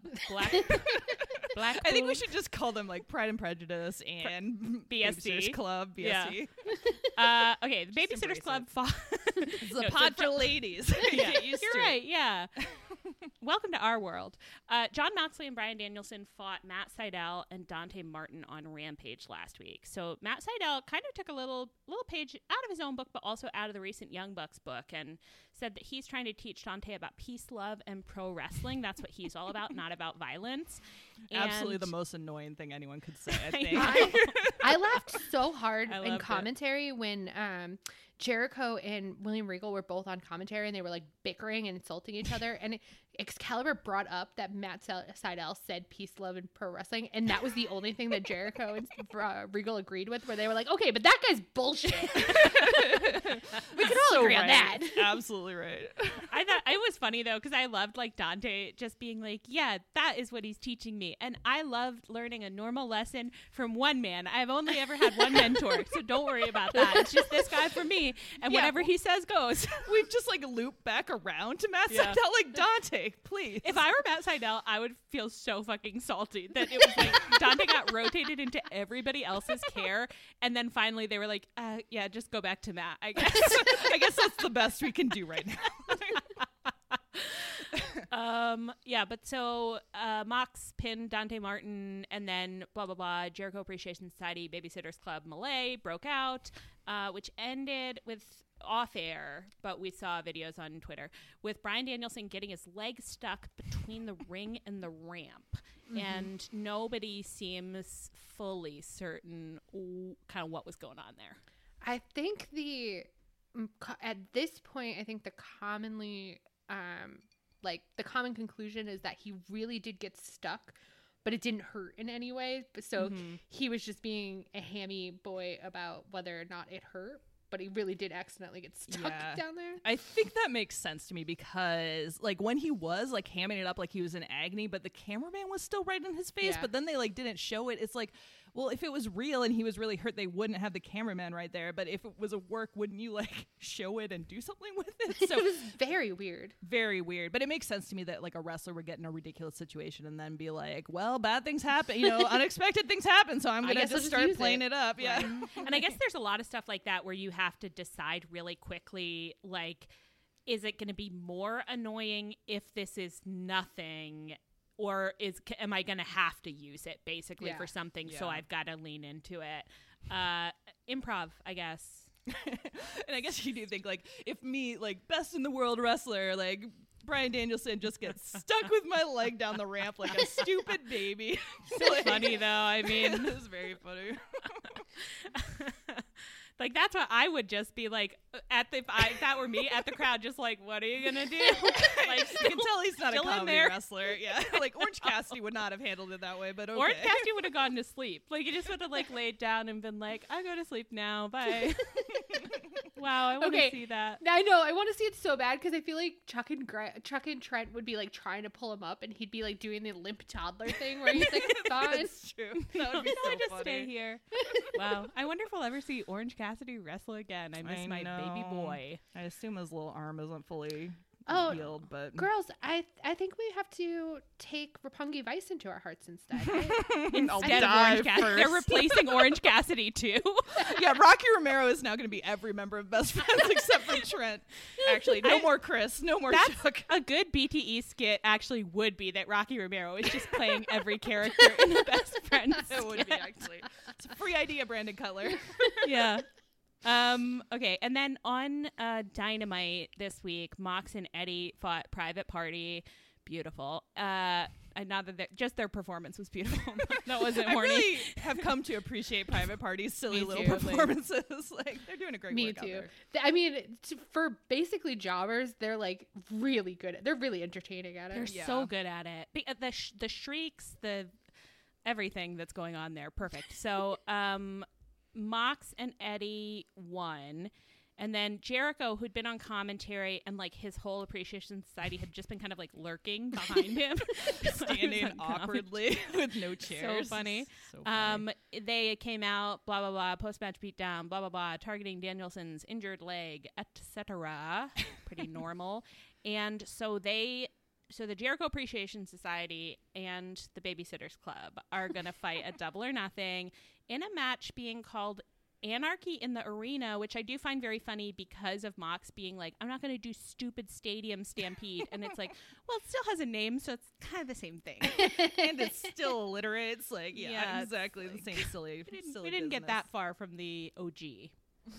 Black I think we should just call them like Pride and Prejudice and BSC Club, BSC. Yeah. Okay, the Babysitter's Club it's a pod for ladies. Yeah, you're right. Yeah. Welcome to our world. Jon Moxley and Bryan Danielson fought Matt Sydal and Dante Martin on Rampage last week. So Matt Sydal kind of took a little page out of his own book, but also out of the recent Young Bucks book, and said that he's trying to teach Dante about peace, love, and pro wrestling. That's what he's all about, not about violence. Absolutely the most annoying thing anyone could say, I think. I laughed so hard in commentary when Jericho and William Regal were both on commentary, and they were like bickering and insulting each other, and Excalibur brought up that Matt Sydal said peace, love, and pro wrestling, and that was the only thing that Jericho and Regal agreed with, where they were like, okay, but that guy's bullshit. We can all agree on that. Absolutely right. I thought it was funny though, because I loved like Dante just being like, yeah, that is what he's teaching me, and I loved learning a normal lesson from one man. I've only ever had one mentor, so don't worry about that. It's just this guy for me, and whatever he says goes. We've just like looped back around to Matt Sydal, like, Dante, please. If I were Matt Sydal, I would feel so fucking salty that it was like Dante got rotated into everybody else's care, and then finally they were like, yeah, just go back to Matt, I guess. I guess that's the best we can do right now. Yeah, but so Mox pinned Dante Martin, and then blah blah blah. Jericho Appreciation Society Babysitters Club Melee broke out, which ended with off air, but we saw videos on Twitter with Bryan Danielson getting his leg stuck between the ring and the ramp, and nobody seems fully certain kind of what was going on there. I think at this point, I think the commonly the common conclusion is that he really did get stuck, but it didn't hurt in any way. So he was just being a hammy boy about whether or not it hurt, but he really did accidentally get stuck down there. I think that makes sense to me, because like when he was like hamming it up like he was in agony, but the cameraman was still right in his face, but then they like didn't show it. It's like, well, if it was real and he was really hurt, they wouldn't have the cameraman right there. But if it was a work, wouldn't you like show it and do something with it? So it was very weird. Very weird. But it makes sense to me that like a wrestler would get in a ridiculous situation and then be like, well, bad things happen, unexpected things happen, so I'm going to just start playing it up. Yeah. And I guess there's a lot of stuff like that where you have to decide really quickly, like, is it going to be more annoying if this is nothing, or am I going to have to use it basically for something? So I've got to lean into it. Improv, I guess. And I guess you do think like, if me, like best in the world wrestler, like Bryan Danielson just gets stuck with my leg down the ramp like a stupid baby. So funny though. I mean, it was very funny. Like, that's what I would just be like, if that were me at the crowd, just like, what are you going to do? Like, you can tell he's not a comedy wrestler. Yeah. Like, Orange Cassidy would not have handled it that way, but okay. Orange Cassidy would have gone to sleep. Like, he just would have, like, laid down and been like, I'll go to sleep now. Bye. Wow, I want to Okay. see that. I know. I want to see it so bad because I feel like Chuck and Trent would be like trying to pull him up, and he'd be like doing the limp toddler thing where he's like, "Fine." That's true. That would be so just funny. stay here. Wow. I wonder if we'll ever see Orange Cassidy wrestle again. I miss my baby know. boy. I assume his little arm isn't fully Oh, healed, but Girls, I think we have to take Roppongi Vice into our hearts instead. Right? Instead of Orange Cassidy. They're replacing Orange Cassidy too. yeah, Rocky Romero is now going to be every member of Best Friends except for Trent. Actually, no more Chris, no more That's Chuck. a good BTE skit actually would be that Rocky Romero is just playing every character in the Best Friends. It would be actually. It's a free idea, Brandon Cutler. Yeah. Okay, and then on Dynamite this week, Mox and Eddie fought Private Party. Beautiful. Not that just their performance was beautiful. That wasn't I horny. really have come to appreciate Private Party's silly Me little too. performances. Like they're doing a great Me work out too. there. I mean, for basically jobbers, they're like really good. They're really entertaining at it. They're so good at it. The shrieks, the everything that's going on there, perfect. So, Mox and Eddie won. And then Jericho, who'd been on commentary and like his whole Appreciation Society had just been kind of like lurking behind him, Standing awkwardly with no chairs. So funny. So funny. They came out, blah blah blah, post-match beatdown, blah blah blah, targeting Danielson's injured leg, etc. Pretty normal. And so the Jericho Appreciation Society and the Babysitters Club are going to fight at Double or Nothing in a match being called Anarchy in the Arena, which I do find very funny because of Mox being like, I'm not going to do stupid stadium stampede. And it's like, well, it still has a name, so it's kind of the same thing. And it's still illiterate. It's like, Yeah, it's exactly the same silly. We didn't get that far from the OG.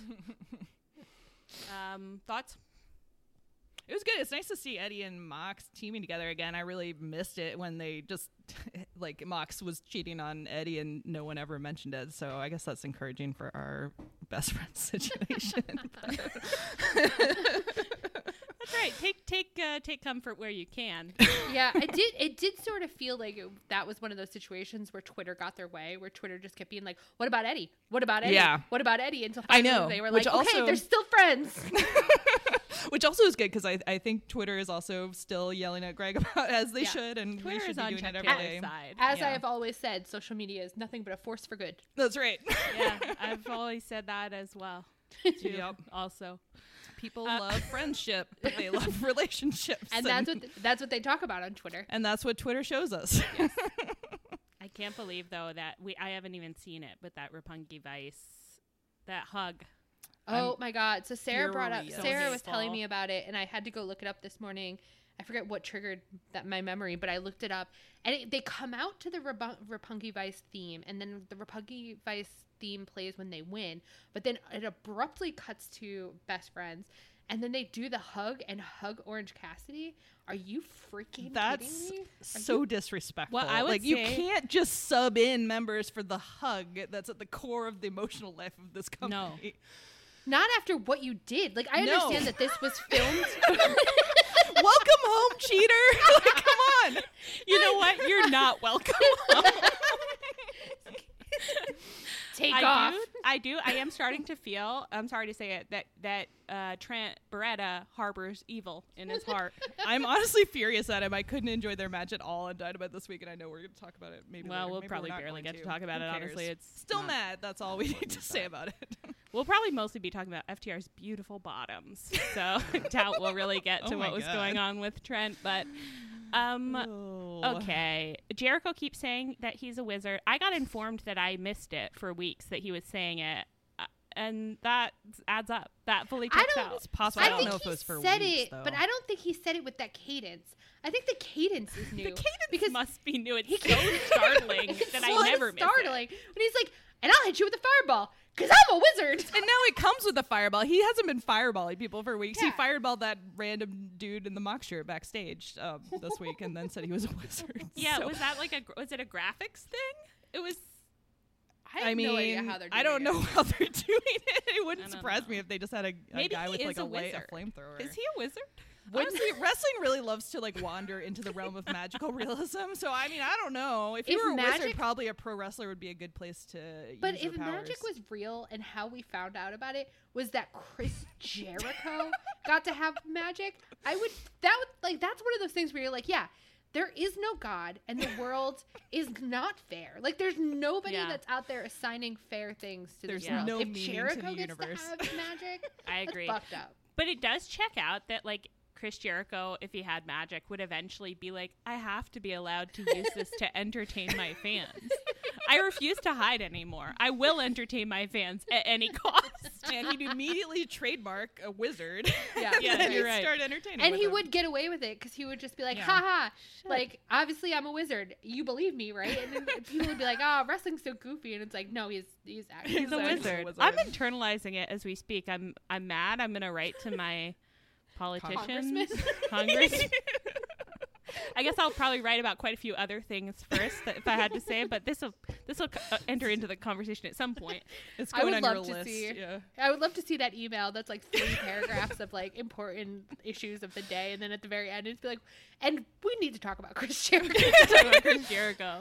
Thoughts? It was good. It's nice to see Eddie and Mox teaming together again. I really missed it when they just, like, Mox was cheating on Eddie and no one ever mentioned it. So I guess that's encouraging for our best friend situation. That's right. Take comfort where you can. Yeah, it did sort of feel like that was one of those situations where Twitter got their way, where Twitter just kept being like, what about Eddie? What about Eddie? Yeah. What about Eddie? Until I finally know, they were which like, okay, also- they're still friends. Which also is good because I think Twitter is also still yelling at Greg about as they Yeah. should, and Twitter we should is be on doing it Chuck every Taylor's day. side. As Yeah. I have always said, social media is nothing but a force for good. That's right. Yeah, I've always said that as well. Yep. Also, People love friendship, but they love relationships, And that's what they talk about on Twitter. and that's what Twitter shows us. I can't believe though that I haven't even seen it, but that Roppongi Vice, that hug. Oh my God. So Sarah furious. Sarah was So telling hateful. me about it, and I had to go look it up this morning. I forget what triggered my memory, but I looked it up, and they come out to the Roppongi Vice theme, and then the Roppongi Vice theme plays when they win, but then it abruptly cuts to Best Friends, and then they do the hug and hug Orange Cassidy. Are you freaking That's kidding me? so disrespectful. Well, I would like you say- can't just sub in members for the hug that's at the core of the emotional life of this company. Not after what you did. Like, I No. understand that this was filmed. Welcome home, cheater. Like, come on. You know what? You're not welcome. Take off. I am starting to feel, I'm sorry to say it, that Trent Beretta harbors evil in his heart. I'm honestly furious at him. I couldn't enjoy their match at all on Dynamite this week, and I know we're going to talk about it maybe Well, later. we'll Maybe probably we're not barely going get to talk about Who it, cares? honestly. It's Still not- mad. That's all we need to say about it. We'll probably mostly be talking about FTR's beautiful bottoms. So I doubt we'll really get to Oh what my was God. going on with Trent, but Oh. okay. Jericho keeps saying that he's a wizard. I got informed that I missed it for weeks that he was saying it. And that adds up. That fully checks out. It's possible. I don't think know if he it was for said weeks, it, though. but I don't think he said it with that cadence. I think the cadence is new. The cadence because must be new. It's he so startling it's that so I never miss it. startling. When he's like, and I'll hit you with a fireball because I'm a wizard. And now it comes with a fireball. He hasn't been fireballing people for weeks. Yeah. He fireballed that random dude in the mock shirt backstage this week, and then said he was a wizard. Yeah, So, was that like was it a graphics thing? It was. I have no idea how they're doing I don't know it. how they're doing it. It I wouldn't don't surprise know. me if they just had a Maybe guy he with is like a a wizard. flamethrower. Is he a wizard? Honestly, wrestling really loves to like wander into the realm of magical realism. So I mean, I don't know. If you were a wizard, probably a pro wrestler would be a good place to But use your if powers. magic was real and how we found out about it was that Chris Jericho got to have magic, that's one of those things where you're like, yeah, there is no God and the world is not fair. Like there's nobody that's out there assigning fair things to this world. No if meaning Jericho to the gets universe. to have magic, I agree. that's fucked up. But it does check out that like Chris Jericho, if he had magic, would eventually be like, I have to be allowed to use this to entertain my fans. I refuse to hide anymore. I will entertain my fans at any cost. And he'd immediately trademark a wizard. Yeah, Yeah, you're right. Start entertaining. And with he him. would get away with it because he would just be like, Yeah. haha, like, obviously I'm a wizard. You believe me, right? And then people would be like, oh, wrestling's so goofy. And it's like, no, he's actually He's a actually wizard. I'm internalizing it as we speak. I'm mad. I'm going to write to my politicians. Congress. I guess I'll probably write about quite a few other things first if I had to say, but this will enter into the conversation at some point. It's I going would on love your to list. see. Yeah. I would love to see that email that's like 3 paragraphs of like important issues of the day, and then at the very end it'd be like, and we need to talk about Chris Jericho. Talk about Chris Jericho.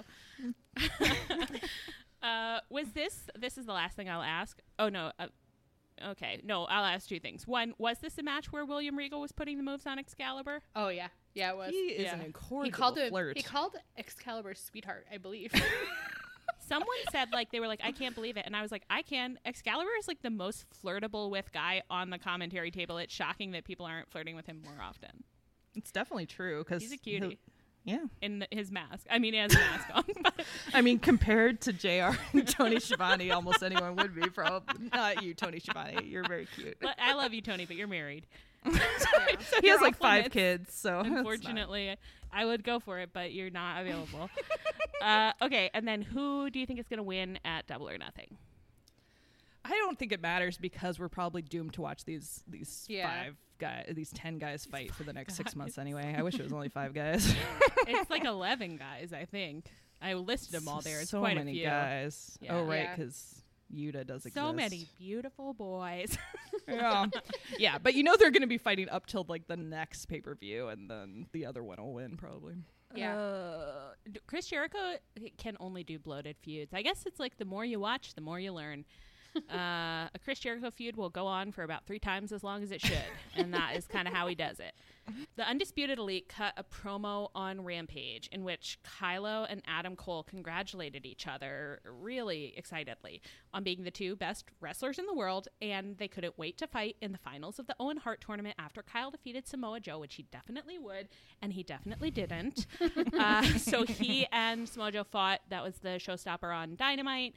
Was this is the last thing I'll ask. Oh no. Okay. No, I'll ask 2 things. One, was this a match where William Regal was putting the moves on Excalibur? Oh yeah, yeah, it was. He is Yeah. an He incorrigible flirt. called Excalibur sweetheart, I believe. Someone said like they were like, I can't believe it, and I was like, I can. Excalibur is like the most flirtable with guy on the commentary table. It's shocking that people aren't flirting with him more often. It's definitely true because He's a cutie Yeah. in his mask. I mean, he has a mask on. But I mean, compared to JR and Tony Schiavone, almost anyone would be. Probably not you, Tony Schiavone. You're very cute. but I love you, Tony, but you're married. He has like off 5 limits. kids, so it's not- Unfortunately, I would go for it, but you're not available. Okay, and then who do you think is going to win at Double or Nothing? I don't think it matters because we're probably doomed to watch these Yeah. 10 guys fight for the next 6 months anyway. I wish it was only 5 guys. It's like 11 guys, I think. I listed them all there. It's so quite many a few. guys. Yeah. Oh right, Yeah. because Yuta does exist. So many beautiful boys. Yeah. Yeah, but you know they're going to be fighting up till like the next pay-per-view, and then the other one will win probably. Yeah. Chris Jericho can only do bloated feuds. I guess it's like the more you watch, the more you learn. A Chris Jericho feud will go on for about 3 times as long as it should, and that is kind of how he does it. The Undisputed Elite cut a promo on Rampage in which Kylo and Adam Cole congratulated each other really excitedly on being the 2 best wrestlers in the world, and they couldn't wait to fight in the finals of the Owen Hart tournament after Kyle defeated Samoa Joe, which he definitely would, and he definitely didn't. So he and Samoa Joe fought. That was the showstopper on Dynamite.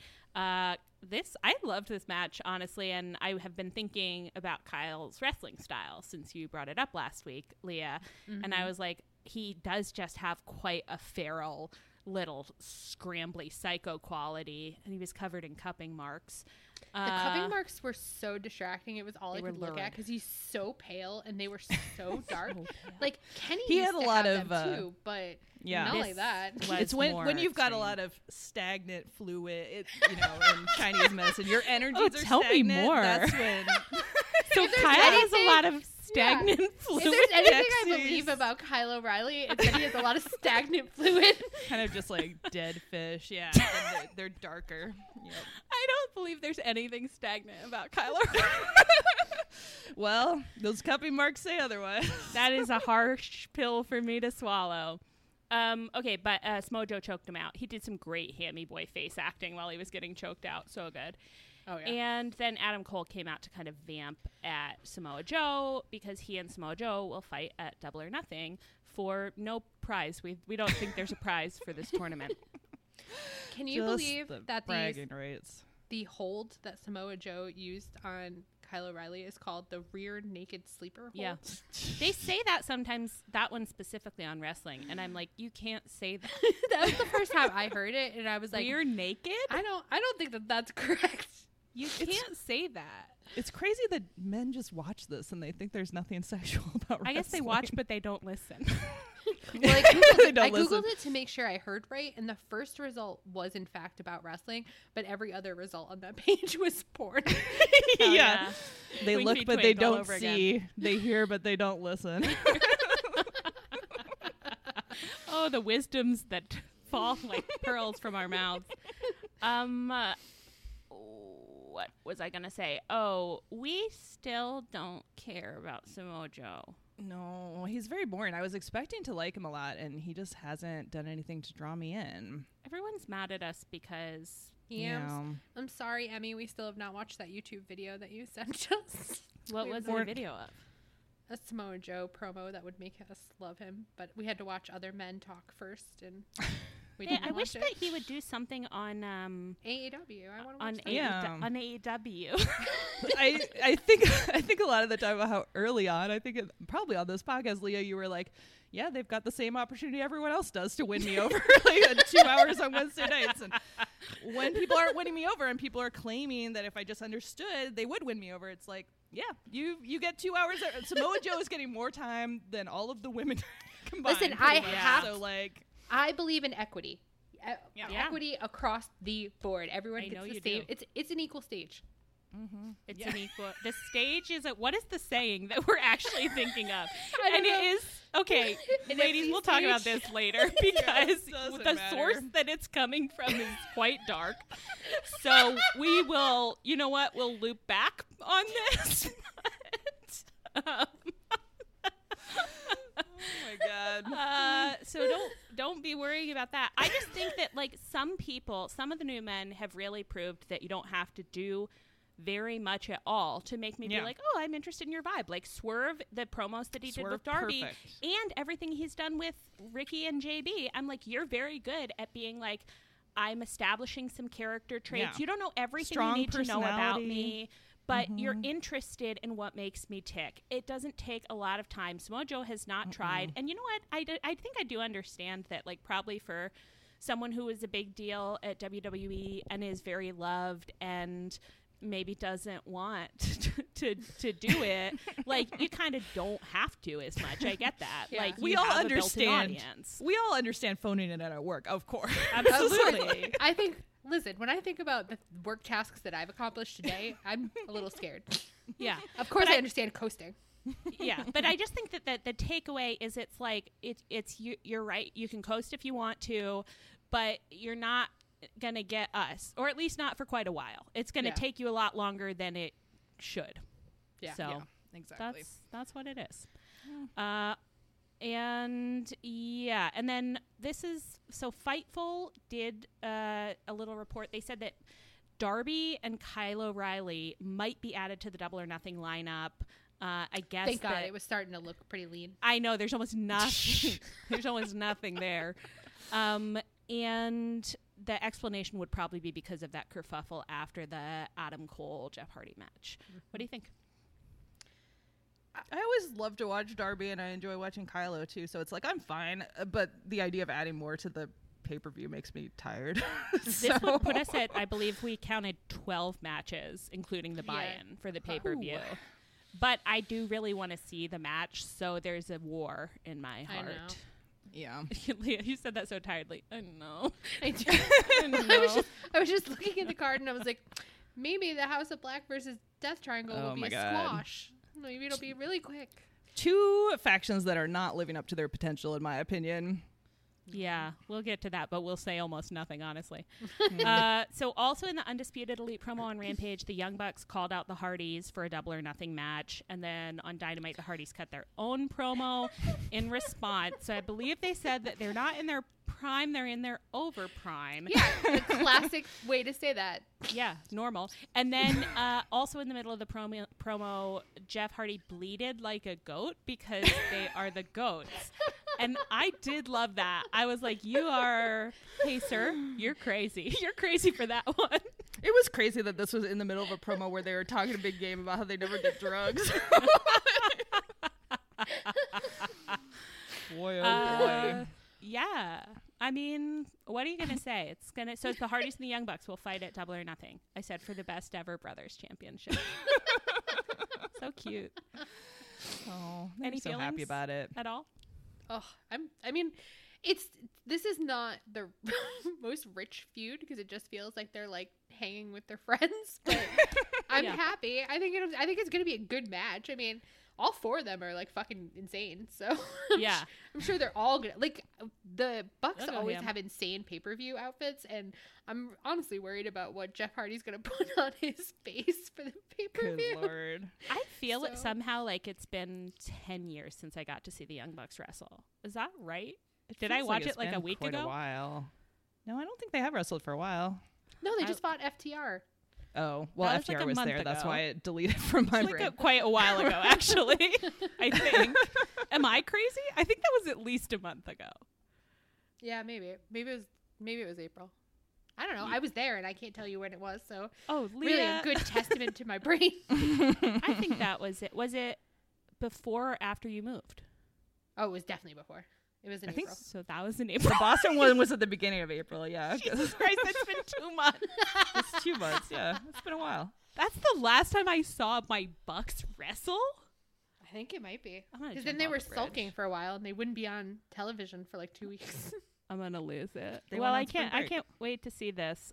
I loved this match, honestly, and I have been thinking about Kyle's wrestling style since you brought it up last week, Leah. Mm-hmm. And I was like, he does just have quite a feral little scrambly psycho quality, and he was covered in cupping marks. The cupping marks were so distracting. It was all I They were could look lurid. at because he's so pale and they were so dark. Like Kenny He used had a to lot have of, them too, but yeah. not This like that. was It's when more you've got a extreme. lot of stagnant fluid, in Chinese medicine. Your energies are tell me stagnant. more. That's when So If there's Kyle has a anything- lot of stagnant fluid. If there's anything I Dexys. believe about Kyle O'Reilly, it's that he has a lot of stagnant fluid. kind of just like dead fish. Yeah, and they're darker. Yep. I don't believe there's anything stagnant about Kylo. Well, those cupping marks say otherwise. That is a harsh pill for me to swallow. Okay, but Samoa Joe choked him out. He did some great hammy boy face acting while he was getting choked out. So good. Oh yeah. And then Adam Cole came out to kind of vamp at Samoa Joe because he and Samoa Joe will fight at Double or Nothing for no prize. We don't think there's a prize for this tournament. Can you Just believe the that bragging rights? the hold that Samoa Joe used on Kyle O'Reilly is called the rear naked sleeper hold? Yeah. They say that sometimes, that one specifically on wrestling, and I'm like, you can't say that. That was the first time I heard it, and I was like, You're naked? I don't think that that's correct. You can't say that. It's crazy that men just watch this and they think there's nothing sexual about wrestling. I guess they watch, but they don't listen. Well, I Googled it to make sure I heard right, and the first result was in fact about wrestling, but every other result on that page was porn. Yeah. They Twink look, me but twink they all don't over see. again. They hear, but they don't listen. Oh, the wisdoms that fall like pearls from our mouths. What was I gonna say? Oh, we still don't care about Samoa Joe. No, he's very boring. I was expecting to like him a lot, and he just hasn't done anything to draw me in. Everyone's mad at us because I'm sorry, Emmy. We still have not watched that YouTube video that you sent us. what was the video of? A Samoa Joe promo that would make us love him, but we had to watch other men talk first, and we didn't I wish watch that it. he would do something on AEW. I want to watch on that. on AEW. I think a lot of the time about how early on, I think probably on this podcast, Leah, you were like, yeah, they've got the same opportunity everyone else does to win me over, like 2 hours on Wednesday nights. And when people aren't winning me over and people are claiming that if I just understood, they would win me over, it's like, yeah, you get 2 hours. Samoa Joe is getting more time than all of the women combined. Listen, I believe in equity. Yeah. Equity across the board. Everyone gets know the you same. do. It's an equal stage. It's an equal. The stage is what is the saying that we're actually thinking of? I don't And know. it is okay, An ladies. empty We'll talk about stage. this later because doesn't the matter. source that it's coming from is quite dark. So we will. You know what? We'll loop back on this. But, Oh my God. so don't be worrying about that. I just think that like some of the new men have really proved that you don't have to do very much at all to make me be like, oh, I'm interested in your vibe. Like Swerve, the promos that he did with Darby, perfect. and everything he's done with Ricky and JB. I'm like, you're very good at being like, I'm establishing some character traits. Yeah. You don't know everything Strong you need to know about personality. me. But you're interested in what makes me tick. It doesn't take a lot of time. Samoa Joe has not tried. And you know what? I think I do understand that, like, probably for someone who is a big deal at WWE and is very loved and maybe doesn't want to do it, like, you kind of don't have to as much. I get that. Yeah. Like, We you all have a built-in understand. audience. We all understand phoning it at our work, of course. Absolutely. I think. Listen, when I think about the work tasks that I've accomplished today, I'm a little scared. Yeah. Of course, But I understand coasting. Yeah, but I just think that the takeaway is it's like you're right. You can coast if you want to, but you're not gonna get us, or at least not for quite a while. It's gonna Yeah. take you a lot longer than it should. Yeah. So Yeah, exactly. that's what it is. And yeah, and then this is so Fightful did a little report. They said that Darby and Kyle O'Reilly might be added to the Double or Nothing lineup. I guess Thank God, that- it was starting to look pretty lean. I know there's almost nothing. There's almost nothing there, and the explanation would probably be because of that kerfuffle after the Adam Cole Jeff Hardy match. What do you think? I always love to watch Darby, and I enjoy watching Kylo too. So it's like I'm fine, but the idea of adding more to the pay-per-view makes me tired. This would put us at, I believe we counted 12 matches, including the buy-in for the pay-per-view. Ooh. But I do really want to see the match, so there's a war in my I know. heart. Yeah. Leah, you said that so tiredly. I know. I do. I know. I was just looking at the card and I was like, maybe the House of Black versus Death Triangle Oh will be my a God. squash. Maybe it'll be really quick. Two factions that are not living up to their potential, in my opinion. Yeah, we'll get to that, but we'll say almost nothing, honestly. So also in the Undisputed Elite promo on Rampage, the Young Bucks called out the Hardys for a Double or Nothing match. And then on Dynamite, the Hardys cut their own promo in response. So I believe they said that they're not in their prime, they're in their over prime. Yeah, the classic way to say that. Yeah, normal. And then also in the middle of the promo, Jeff Hardy bleated like a goat because they are the goats. And I did love that. I was like, hey, sir, you're crazy. You're crazy for that one. It was crazy that this was in the middle of a promo where they were talking a big game about how they never get drugs. Boy, oh boy. Yeah. I mean, what are you gonna say? So it's the Hardys and the Young Bucks will fight at Double or Nothing. I said for the best ever brothers championship. So cute. Oh, Any so feelings happy about it at all? Oh, this is not the most rich feud because it just feels like they're like hanging with their friends. But I'm happy. I think it's gonna be a good match. I mean, all four of them are like fucking insane. So I'm sure they're all gonna like the Bucks always have insane pay-per-view outfits, and I'm honestly worried about what Jeff Hardy's gonna put on his face for the pay-per-view. Good Lord. I feel it somehow like it's been 10 years since I got to see the Young Bucks wrestle. Is that right? Did I watch it like a week ago? A while. No, I don't think they have wrestled for a while. No, they just fought FTR. Oh, well, was FTR like was there. ago. That's why it deleted from my brain. Quite a while ago, actually. I think. Am I crazy? I think that was at least a month ago. Yeah, maybe it was April. I don't know. I was there, and I can't tell you when it was. So, really a good testament to my brain. I think that was it. Was it before or after you moved? Oh, it was definitely before. It was in April. So that was in April. The Boston one was at the beginning of April, yeah. Jesus Christ, it's been 2 months. It's 2 months, yeah. It's been a while. That's the last time I saw my Bucks wrestle? I think it might be. Because then they were sulking for a while, and they wouldn't be on television for like 2 weeks. I'm going to lose it. I I can't wait to see this.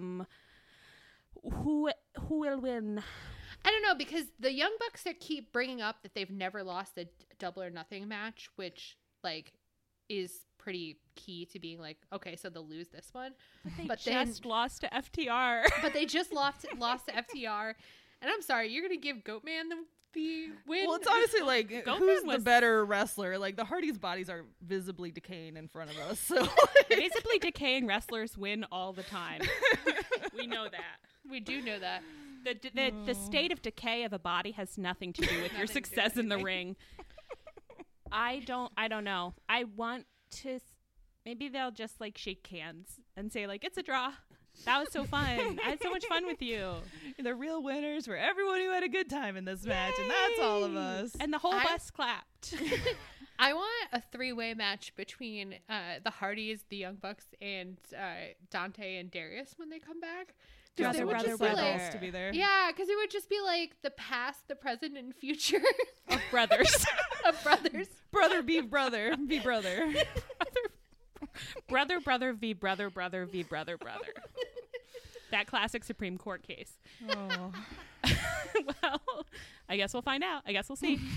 Who will win? I don't know, because the Young Bucks that keep bringing up that they've never lost a Double or Nothing match, which like is pretty key to being like, okay, so they'll lose this one. But they just lost to FTR. But they just lost to FTR. And I'm sorry, you're going to give Goatman the win? Well, it's honestly like, who's the better wrestler? Like, the Hardys' bodies are visibly decaying in front of us. So visibly decaying wrestlers win all the time. We know that. We do know that. The state of decay of a body has nothing to do with your success in the ring. I don't know. I want to. Maybe they'll just like shake hands and say like, it's a draw. That was so fun. I had so much fun with you. The real winners were everyone who had a good time in this match, and that's all of us. And the whole bus clapped. I want a 3-way match between the Hardys, the Young Bucks, and Dante and Darius when they come back. Brother to be there. Yeah, because it would just be like the past, the present, and future of brothers. Of brothers. Brother be brother. Be brother. Brother v. brother v. brother. That classic Supreme Court case. Oh. Well, I guess we'll find out. I guess we'll see.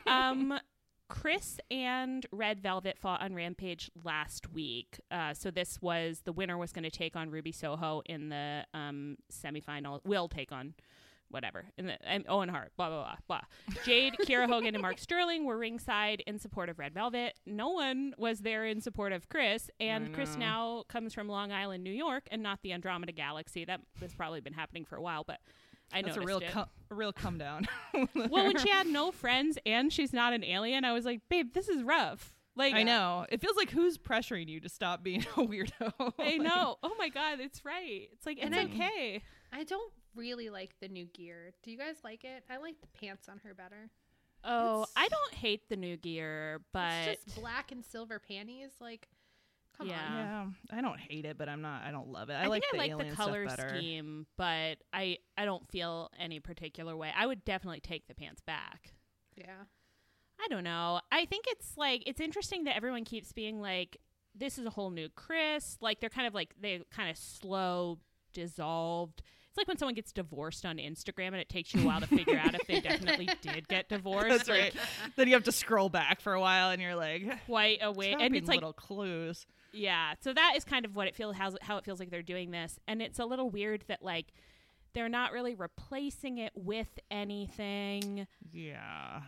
Chris and Red Velvet fought on Rampage last week. So this was, the winner was going to take on Ruby Soho in the semifinal. Will take on whatever. And Owen Hart, blah, blah, blah, blah. Jade, Kiera Hogan, and Mark Sterling were ringside in support of Red Velvet. No one was there in support of Chris. And Chris now comes from Long Island, New York, and not the Andromeda Galaxy. That has probably been happening for a while, but I noticed a real come down. Well, when she had no friends and she's not an alien, I was like, babe, this is rough. Like, I know. It feels like who's pressuring you to stop being a weirdo? I know. Oh my God, it's right. It's like, it's okay. I don't really like the new gear. Do you guys like it? I like the pants on her better. Oh, I don't hate the new gear, but it's just black and silver panties. Like, come on. Yeah, I don't hate it, but I don't love it. I like think the the color stuff better. scheme, but I don't feel any particular way. I would definitely take the pants back. Yeah. I don't know. I think it's like, it's interesting that everyone keeps being like, this is a whole new Chris. Like, they're kind of like, they kind of slow dissolved. It's like when someone gets divorced on Instagram and it takes you a while to figure out if they definitely did get divorced. That's right. Then you have to scroll back for a while and you're like, quite a way. And it's like little clues. Yeah. So that is kind of what it feels, how it feels like they're doing this. And it's a little weird that like they're not really replacing it with anything. Yeah.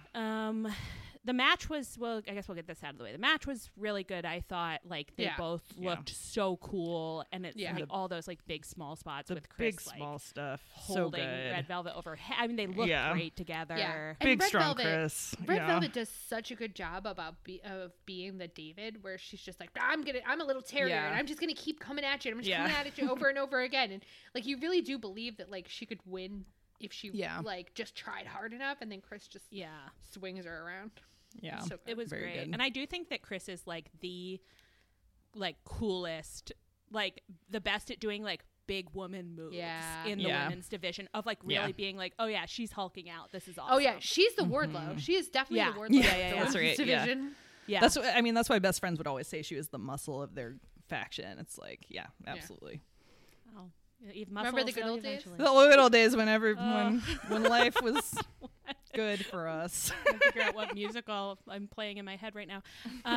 The match was, well, I guess we'll get this out of the way. The match was really good. I thought like they both looked so cool, and it's like all those like big small spots with Chris, big small stuff, holding so good. Red Velvet over. I mean, they look great together. Yeah. Big Red strong Velvet, Chris. Red Velvet does such a good job of being the David, where she's just like, I'm a little terrier, and I'm just gonna keep coming at you. And I'm just coming at you over and over again, and like you really do believe that like she could win if she like just tried hard enough, and then Chris just swings her around. Yeah, so it was great. good. And I do think that Chris is like the like coolest, like the best at doing like big woman moves in the women's division of like really being like, oh yeah, she's hulking out. This is awesome. Oh yeah, she's the Wardlow. She is definitely the Wardlow. Yeah, that's right. Division. Yeah. That's why best friends would always say she was the muscle of their faction. It's like, yeah, absolutely. Oh. Remember the good old days? The good old days when life was good for us. I figure out what musical I'm playing in my head right now.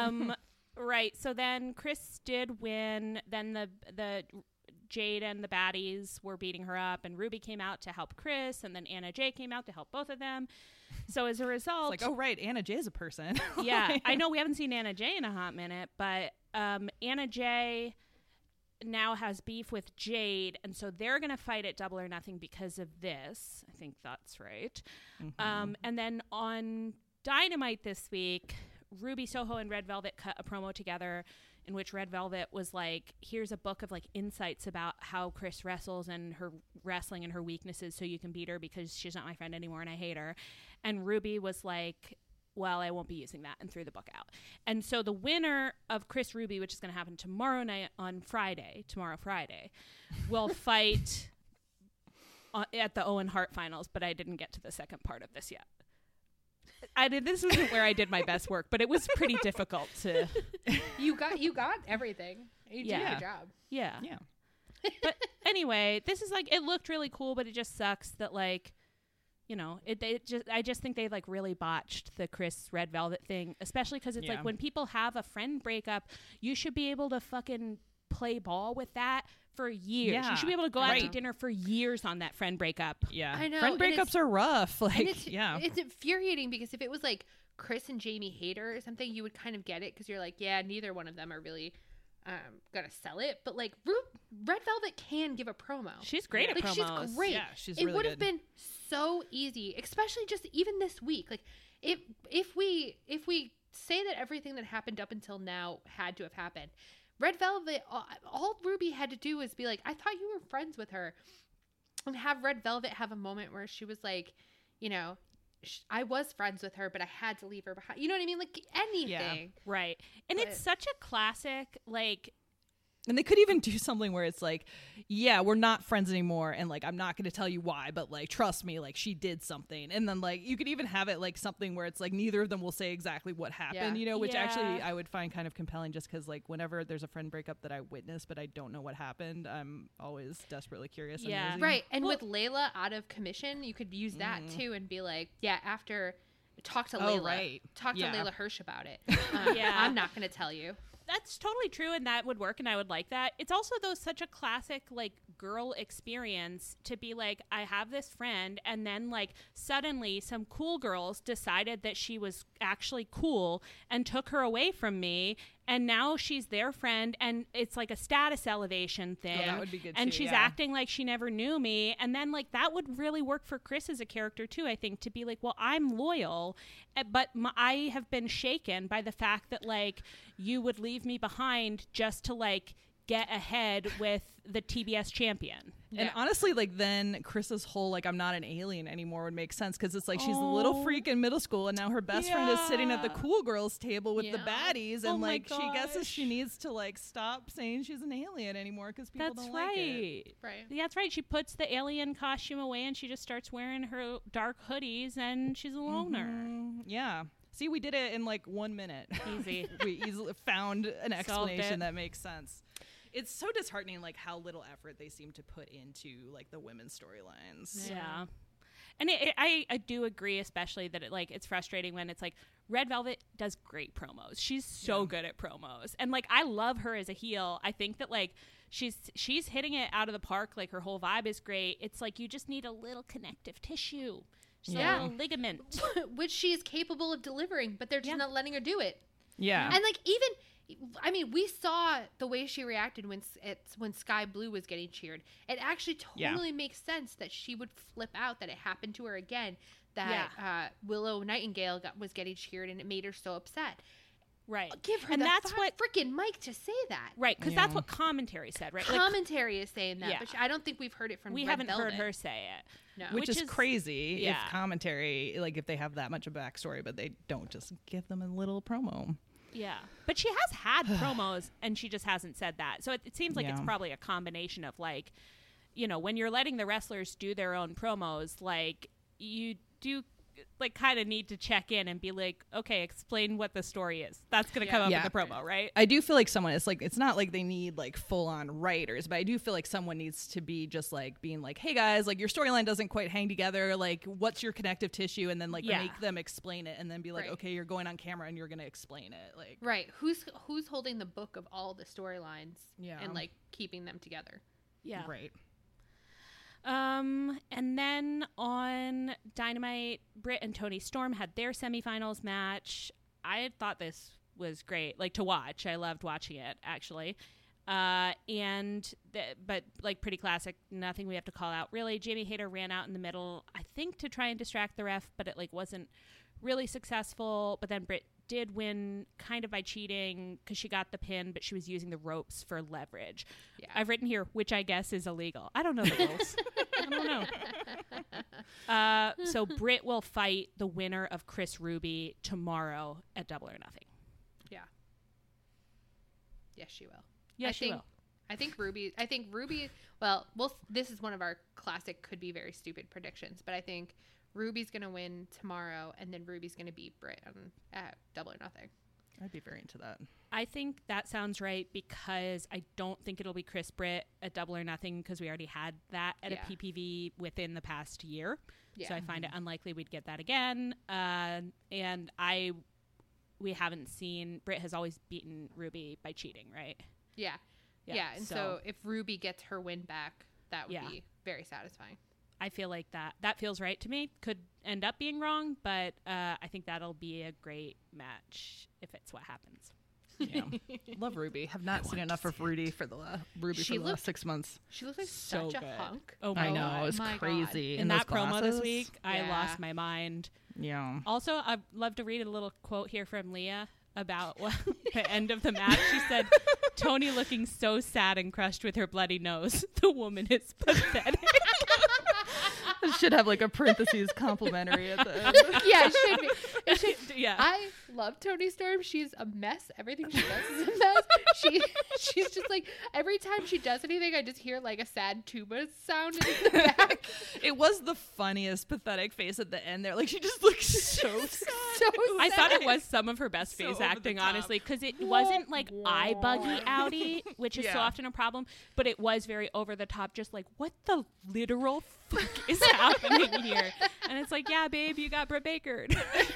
Right. So then Chris did win. Then the Jade and the baddies were beating her up, and Ruby came out to help Chris, and then Anna Jay came out to help both of them. So as a result, it's like, oh right, Anna Jay's a person. Yeah, I know we haven't seen Anna Jay in a hot minute, but Anna Jay now has beef with Jade, and so they're going to fight at Double or Nothing because of this. I think that's right. And then on Dynamite this week, Ruby Soho and Red Velvet cut a promo together in which Red Velvet was like, here's a book of like insights about how Chris wrestles and her wrestling and her weaknesses so you can beat her because she's not my friend anymore and I hate her. And Ruby was like, well, I won't be using that, and threw the book out. And so the winner of Chris Ruby, which is going to happen tomorrow night on Friday, will fight at the Owen Hart finals, but I didn't get to the second part of this yet. This wasn't where I did my best work, but it was pretty difficult to. You got everything. You did a good job. Yeah. But anyway, this is like, it looked really cool, but it just sucks that like, you know, I just think they like really botched the Chris Red Velvet thing, especially because it's like when people have a friend breakup, you should be able to fucking play ball with that for years. Yeah. You should be able to go out to dinner for years on that friend breakup. Yeah, I know. Friend breakups are rough. Like, it's infuriating because if it was like Chris and Jamie Hayter or something, you would kind of get it because you're like, yeah, neither one of them are really gonna sell it. But like Red Velvet can give a promo. She's great at promos. She's great. Yeah, she's really good. It would have been so easy, especially just even this week. Like if we say that everything that happened up until now had to have happened, Red Velvet, all Ruby had to do was be like, I thought you were friends with her, and have Red Velvet have a moment where she was like, you know, I was friends with her, but I had to leave her behind. You know what I mean? Like anything. Yeah, right. And it's such a classic, like. And they could even do something where it's like, yeah, we're not friends anymore. And like, I'm not going to tell you why, but like, trust me, like she did something. And then like, you could even have it like something where it's like, neither of them will say exactly what happened, you know, which actually I would find kind of compelling just because like whenever there's a friend breakup that I witness, but I don't know what happened, I'm always desperately curious. Yeah. Right. And with Layla out of commission, you could use that too and be like, yeah, after talk to Layla. Right. Talk to Layla Hirsch about it. I'm not going to tell you. That's totally true, and that would work, and I would like that. It's also, though, such a classic, like, girl experience to be like, I have this friend, and then, like, suddenly some cool girls decided that she was actually cool and took her away from me, and now she's their friend, and it's like a status elevation thing. Oh, that would be good, and too, she's acting like she never knew me, and then, like, that would really work for Chris as a character, too, I think, to be like, well, I'm loyal, but I have been shaken by the fact that, like, you would leave me behind just to like get ahead with the TBS champion. And honestly, like then Chris's whole like I'm not an alien anymore would make sense because it's like she's a little freak in middle school and now her best friend is sitting at the cool girls table with the baddies and like she guesses she needs to like stop saying she's an alien anymore because people don't like it. Right. Yeah, that's right. She puts the alien costume away and she just starts wearing her dark hoodies and she's a loner. Yeah. See, we did it in like 1 minute. Easy. We easily found an explanation that makes sense. It's so disheartening, like how little effort they seem to put into like the women's storylines. Yeah. And I do agree, especially that it's frustrating when it's like Red Velvet does great promos. She's so good at promos, and like I love her as a heel. I think that like she's hitting it out of the park. Like her whole vibe is great. It's like you just need a little connective tissue. A little ligament. Which she is capable of delivering, but they're just not letting her do it. Yeah. And like we saw the way she reacted when Sky Blue was getting cheered. It actually totally makes sense that she would flip out, that it happened to her again, that Willow Nightingale was getting cheered and it made her so upset. Right. Give her that's what freaking mic to say that. Right, because that's what commentary said, right? Commentary is saying that, but I don't think we've heard it from We Red haven't Velvet. heard her say it. No. Which is crazy if commentary, like if they have that much of backstory, but they don't just give them a little promo. Yeah. But she has had promos and she just hasn't said that. So it seems like it's probably a combination of like, you know, when you're letting the wrestlers do their own promos, like you do like kind of need to check in and be like, okay, explain what the story is. That's going to come up in the promo, right? I do feel like someone, it's like, it's not like they need like full on writers, but I do feel like someone needs to be just like being like, hey guys, like your storyline doesn't quite hang together. Like what's your connective tissue? And then like make them explain it and then be like, okay, you're going on camera and you're going to explain it. Like, right. Who's holding the book of all the storylines and like keeping them together? Yeah. Right. And then on Dynamite, Britt and Toni Storm had their semifinals match. I thought this was great, like to watch. I loved watching it actually. But like pretty classic, nothing we have to call out really. Jamie Hayter ran out in the middle, I think to try and distract the ref, but it like wasn't really successful. But then Britt did win kind of by cheating because she got the pin, but she was using the ropes for leverage. Yeah. I've written here, which I guess is illegal. I don't know the rules. I don't know. So Britt will fight the winner of Chris Ruby tomorrow at Double or Nothing. Yeah. Yes, she will. Yes, she will. I think Ruby, well, this is one of our classic could be very stupid predictions, but I think Ruby's going to win tomorrow, and then Ruby's going to beat Britt at Double or Nothing. I'd be very into that. I think that sounds right because I don't think it'll be Chris Britt at Double or Nothing because we already had that at a PPV within the past year. Yeah. So I find it unlikely we'd get that again. And we haven't seen, Britt has always beaten Ruby by cheating, right? Yeah. And so if Ruby gets her win back, that would be very satisfying. I feel like that feels right to me. Could end up being wrong, but I think that'll be a great match if it's what happens. Yeah. Love Ruby. Have not seen enough of Ruby for the last 6 months. She looks like such a hunk. Oh my I know. God. It was crazy. In that promo this week, I lost my mind. Yeah. Also, I'd love to read a little quote here from Leah about the end of the match. She said, Toni looking so sad and crushed with her bloody nose. The woman is pathetic. It should have like a parentheses complimentary at the end. Yeah, it should be. Yeah. I love Toni Storm. She's a mess. Everything she does is a mess. She's just like, every time she does anything, I just hear like a sad tuba sound in the back. It was the funniest pathetic face at the end there. Like she just looks so sad. I thought it was some of her best face acting, honestly, because it wasn't like eye buggy outy, which is so often a problem, but it was very over the top, just like, what the literal fuck is happening here? And it's like, yeah, babe, you got Britt Baker.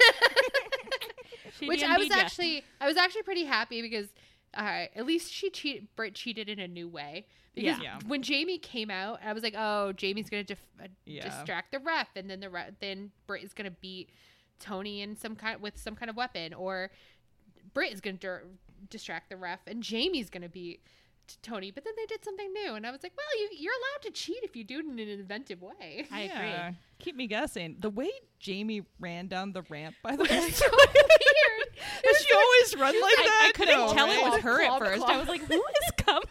Which I was actually pretty happy because at least Britt cheated in a new way. Because when Jamie came out, I was like, oh, Jamie's gonna distract the ref, and then then Britt is gonna beat Toni with some kind of weapon, or Britt is gonna distract the ref, and Jamie's gonna beat Toni. But then they did something new, and I was like, well, you're allowed to cheat if you do it in an inventive way. I agree. Keep me guessing. The way Jamie ran down the ramp, by the way, was so weird. Does she always run like that? I couldn't tell it was her at first. I was like, who is coming?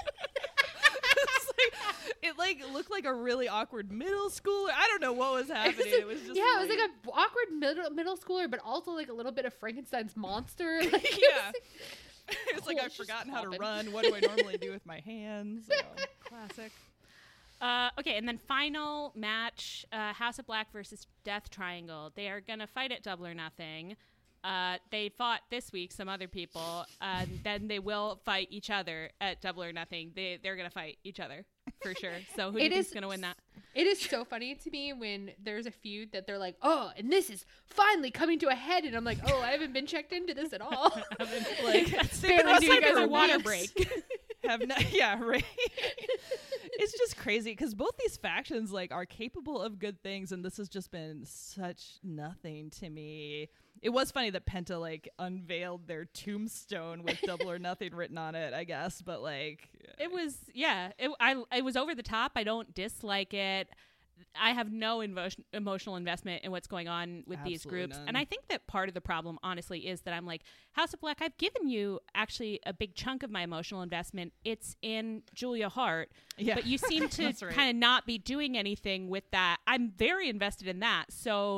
It looked like a really awkward middle schooler. I don't know what was happening. It was just it was like an awkward middle schooler, but also like a little bit of Frankenstein's monster. Like, it was like I've forgotten how to run. What do I normally do with my hands? Classic. Okay, and then final match, House of Black versus Death Triangle. They are going to fight at Double or Nothing. They fought this week, some other people. Then they will fight each other at Double or Nothing. They're going to fight each other for sure. So who do you think is going to win that? It is so funny to me when there's a feud that they're like, oh, and this is finally coming to a head. And I'm like, oh, I haven't been checked into this at all. Barely knew you guys are water break. Right. It's just crazy because both these factions are capable of good things, and this has just been such nothing to me. It was funny that Penta unveiled their tombstone with Double or Nothing written on it, I guess, but it was it was over the top. I don't dislike it. I have no emotional investment in what's going on with these groups. None. And I think that part of the problem, honestly, is that I'm like, House of Black, I've given you actually a big chunk of my emotional investment. It's in Julia Hart. Yeah. But you seem to kind of not be doing anything with that. I'm very invested in that. So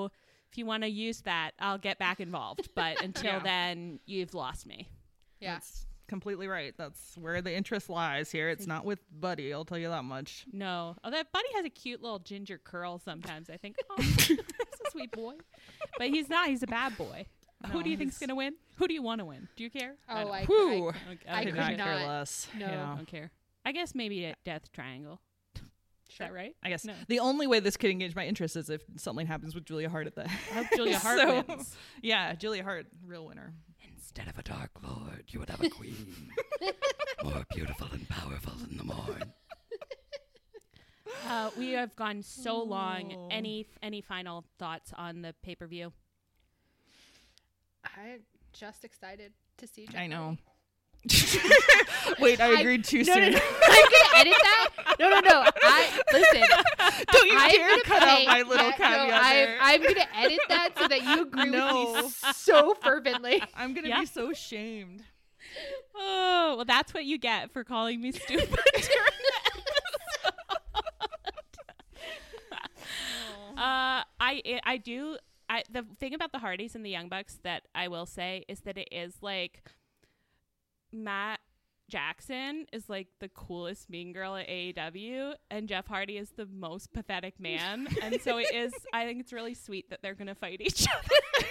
If you want to use that, I'll get back involved. But until then, you've lost me. Yeah. That's completely right. That's where the interest lies here. It's not with Buddy, I'll tell you that much. No. Oh, that Buddy has a cute little ginger curl sometimes. I think, oh, that's a sweet boy. But he's not. He's a bad boy. No, Who do you think's going to win? Who do you want to win? Do you care? Oh, I could could not not. care less. No. Yeah. I don't care. I guess maybe a Death Triangle. Is that right? I guess No. the only way this could engage my interest is if something happens with Julia Hart at the I hope Julia Hart wins. Yeah, Julia Hart, real winner. Instead of a Dark Lord, you would have a queen. More beautiful and powerful than the morn. We have gone so long. Any final thoughts on the pay-per-view? I'm just excited to see Jeff I know. Hardy. Wait, I agreed too soon. No. I'm gonna edit that. No. Listen. Don't you I'm dare gonna cut out pay- my little caveat there. I'm gonna edit that so that you agree No. with me so fervently. I'm gonna Yeah. be so shamed. Oh, well, that's what you get for calling me stupid during the episode. The thing about the Hardys and the Young Bucks that I will say is that it is like Matt Jackson is like the coolest mean girl at AEW, and Jeff Hardy is the most pathetic man. And so it is, I think it's really sweet that they're going to fight each other.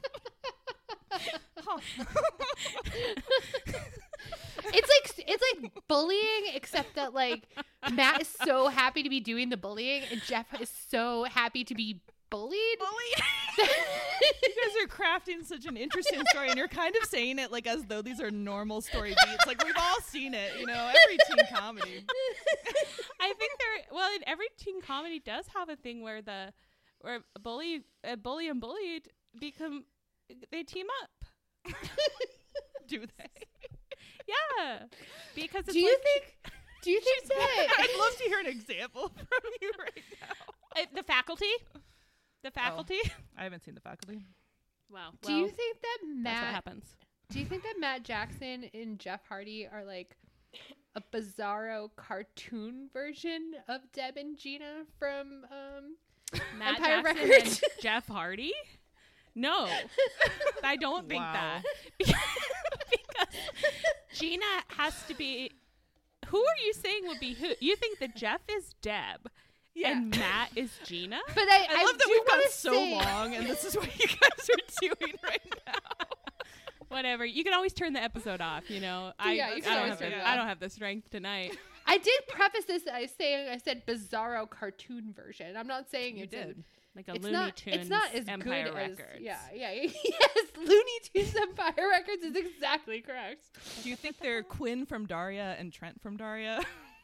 It's like bullying, except that like Matt is so happy to be doing the bullying, and Jeff is so happy to be bullied. You guys are crafting such an interesting story, and you're kind of saying it like as though these are normal story beats. Like we've all seen it, every teen comedy. I think and every teen comedy does have a thing where a bully and bullied they team up. Do they? Yeah, because it's Do you think that I'd love to hear an example from you right now. The Faculty? The Faculty? I haven't seen The Faculty. Wow. do you think that that's what Matt happens? Do you think that Matt Jackson and Jeff Hardy are like a bizarro cartoon version of Deb and Gina from Matt Empire Jackson Records? and Jeff Hardy? No, I don't think Wow. that. Because Gina has to be. Who are you saying would be who? You think that Jeff is Deb and Matt is Gina? But I love that do we've gone wanna so say- long, and this is what you guys are doing right now. Whatever. You can always turn the episode off. Yeah, you can I always don't turn it I off. don't have the strength tonight. I did preface this I said bizarro cartoon version. I'm not saying You it's did. Like a it's Looney not. Tunes It's not as Empire good Records. as yes. Looney Tunes Empire Records is exactly correct. Do you think they're Quinn from Daria and Trent from Daria?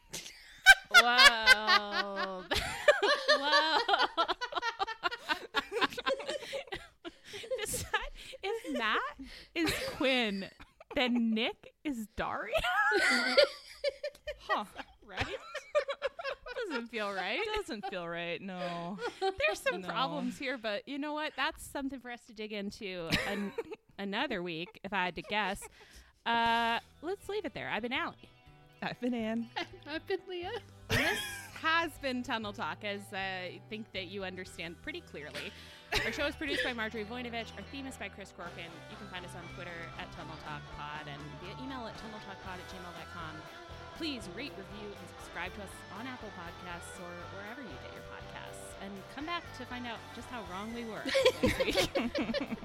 Wow. Wow. If Matt is Quinn, then Nick is Daria? Huh. Right? Doesn't feel right. Doesn't feel right, no. There's some No. problems here, but you know what? That's something for us to dig into another week, if I had to guess. Let's leave it there. I've been Allie. I've been Anne. I've been Leah. This has been Tunnel Talk, as I think that you understand pretty clearly. Our show is produced by Marjorie Voinovich. Our theme is by Chris Corkin. You can find us on Twitter at Tunnel Talk Pod and via email at tunneltalkpod@gmail.com. Please rate, review, and subscribe to us on Apple Podcasts or wherever you get your podcasts. And come back to find out just how wrong we were next week.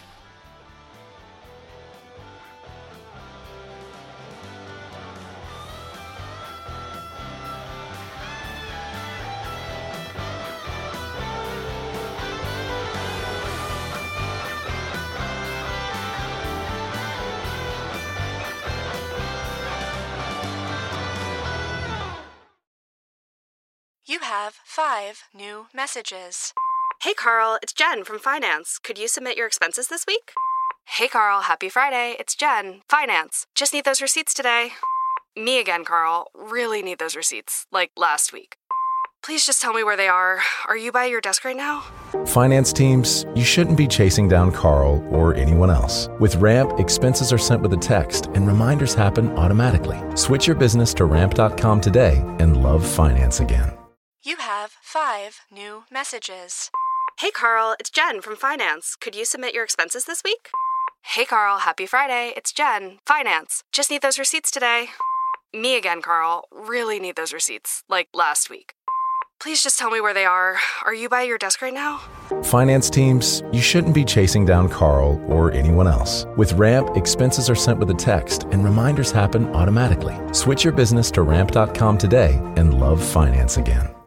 You have 5 new messages. Hey Carl, it's Jen from Finance. Could you submit your expenses this week? Hey Carl, happy Friday. It's Jen, Finance. Just need those receipts today. Me again, Carl. Really need those receipts, like last week. Please just tell me where they are. Are you by your desk right now? Finance teams, you shouldn't be chasing down Carl or anyone else. With Ramp, expenses are sent with a text and reminders happen automatically. Switch your business to ramp.com today and love finance again. You have 5 new messages. Hey, Carl, it's Jen from Finance. Could you submit your expenses this week? Hey, Carl, happy Friday. It's Jen, Finance. Just need those receipts today. Me again, Carl. Really need those receipts, like last week. Please just tell me where they are. Are you by your desk right now? Finance teams, you shouldn't be chasing down Carl or anyone else. With Ramp, expenses are sent with a text and reminders happen automatically. Switch your business to ramp.com today and love finance again.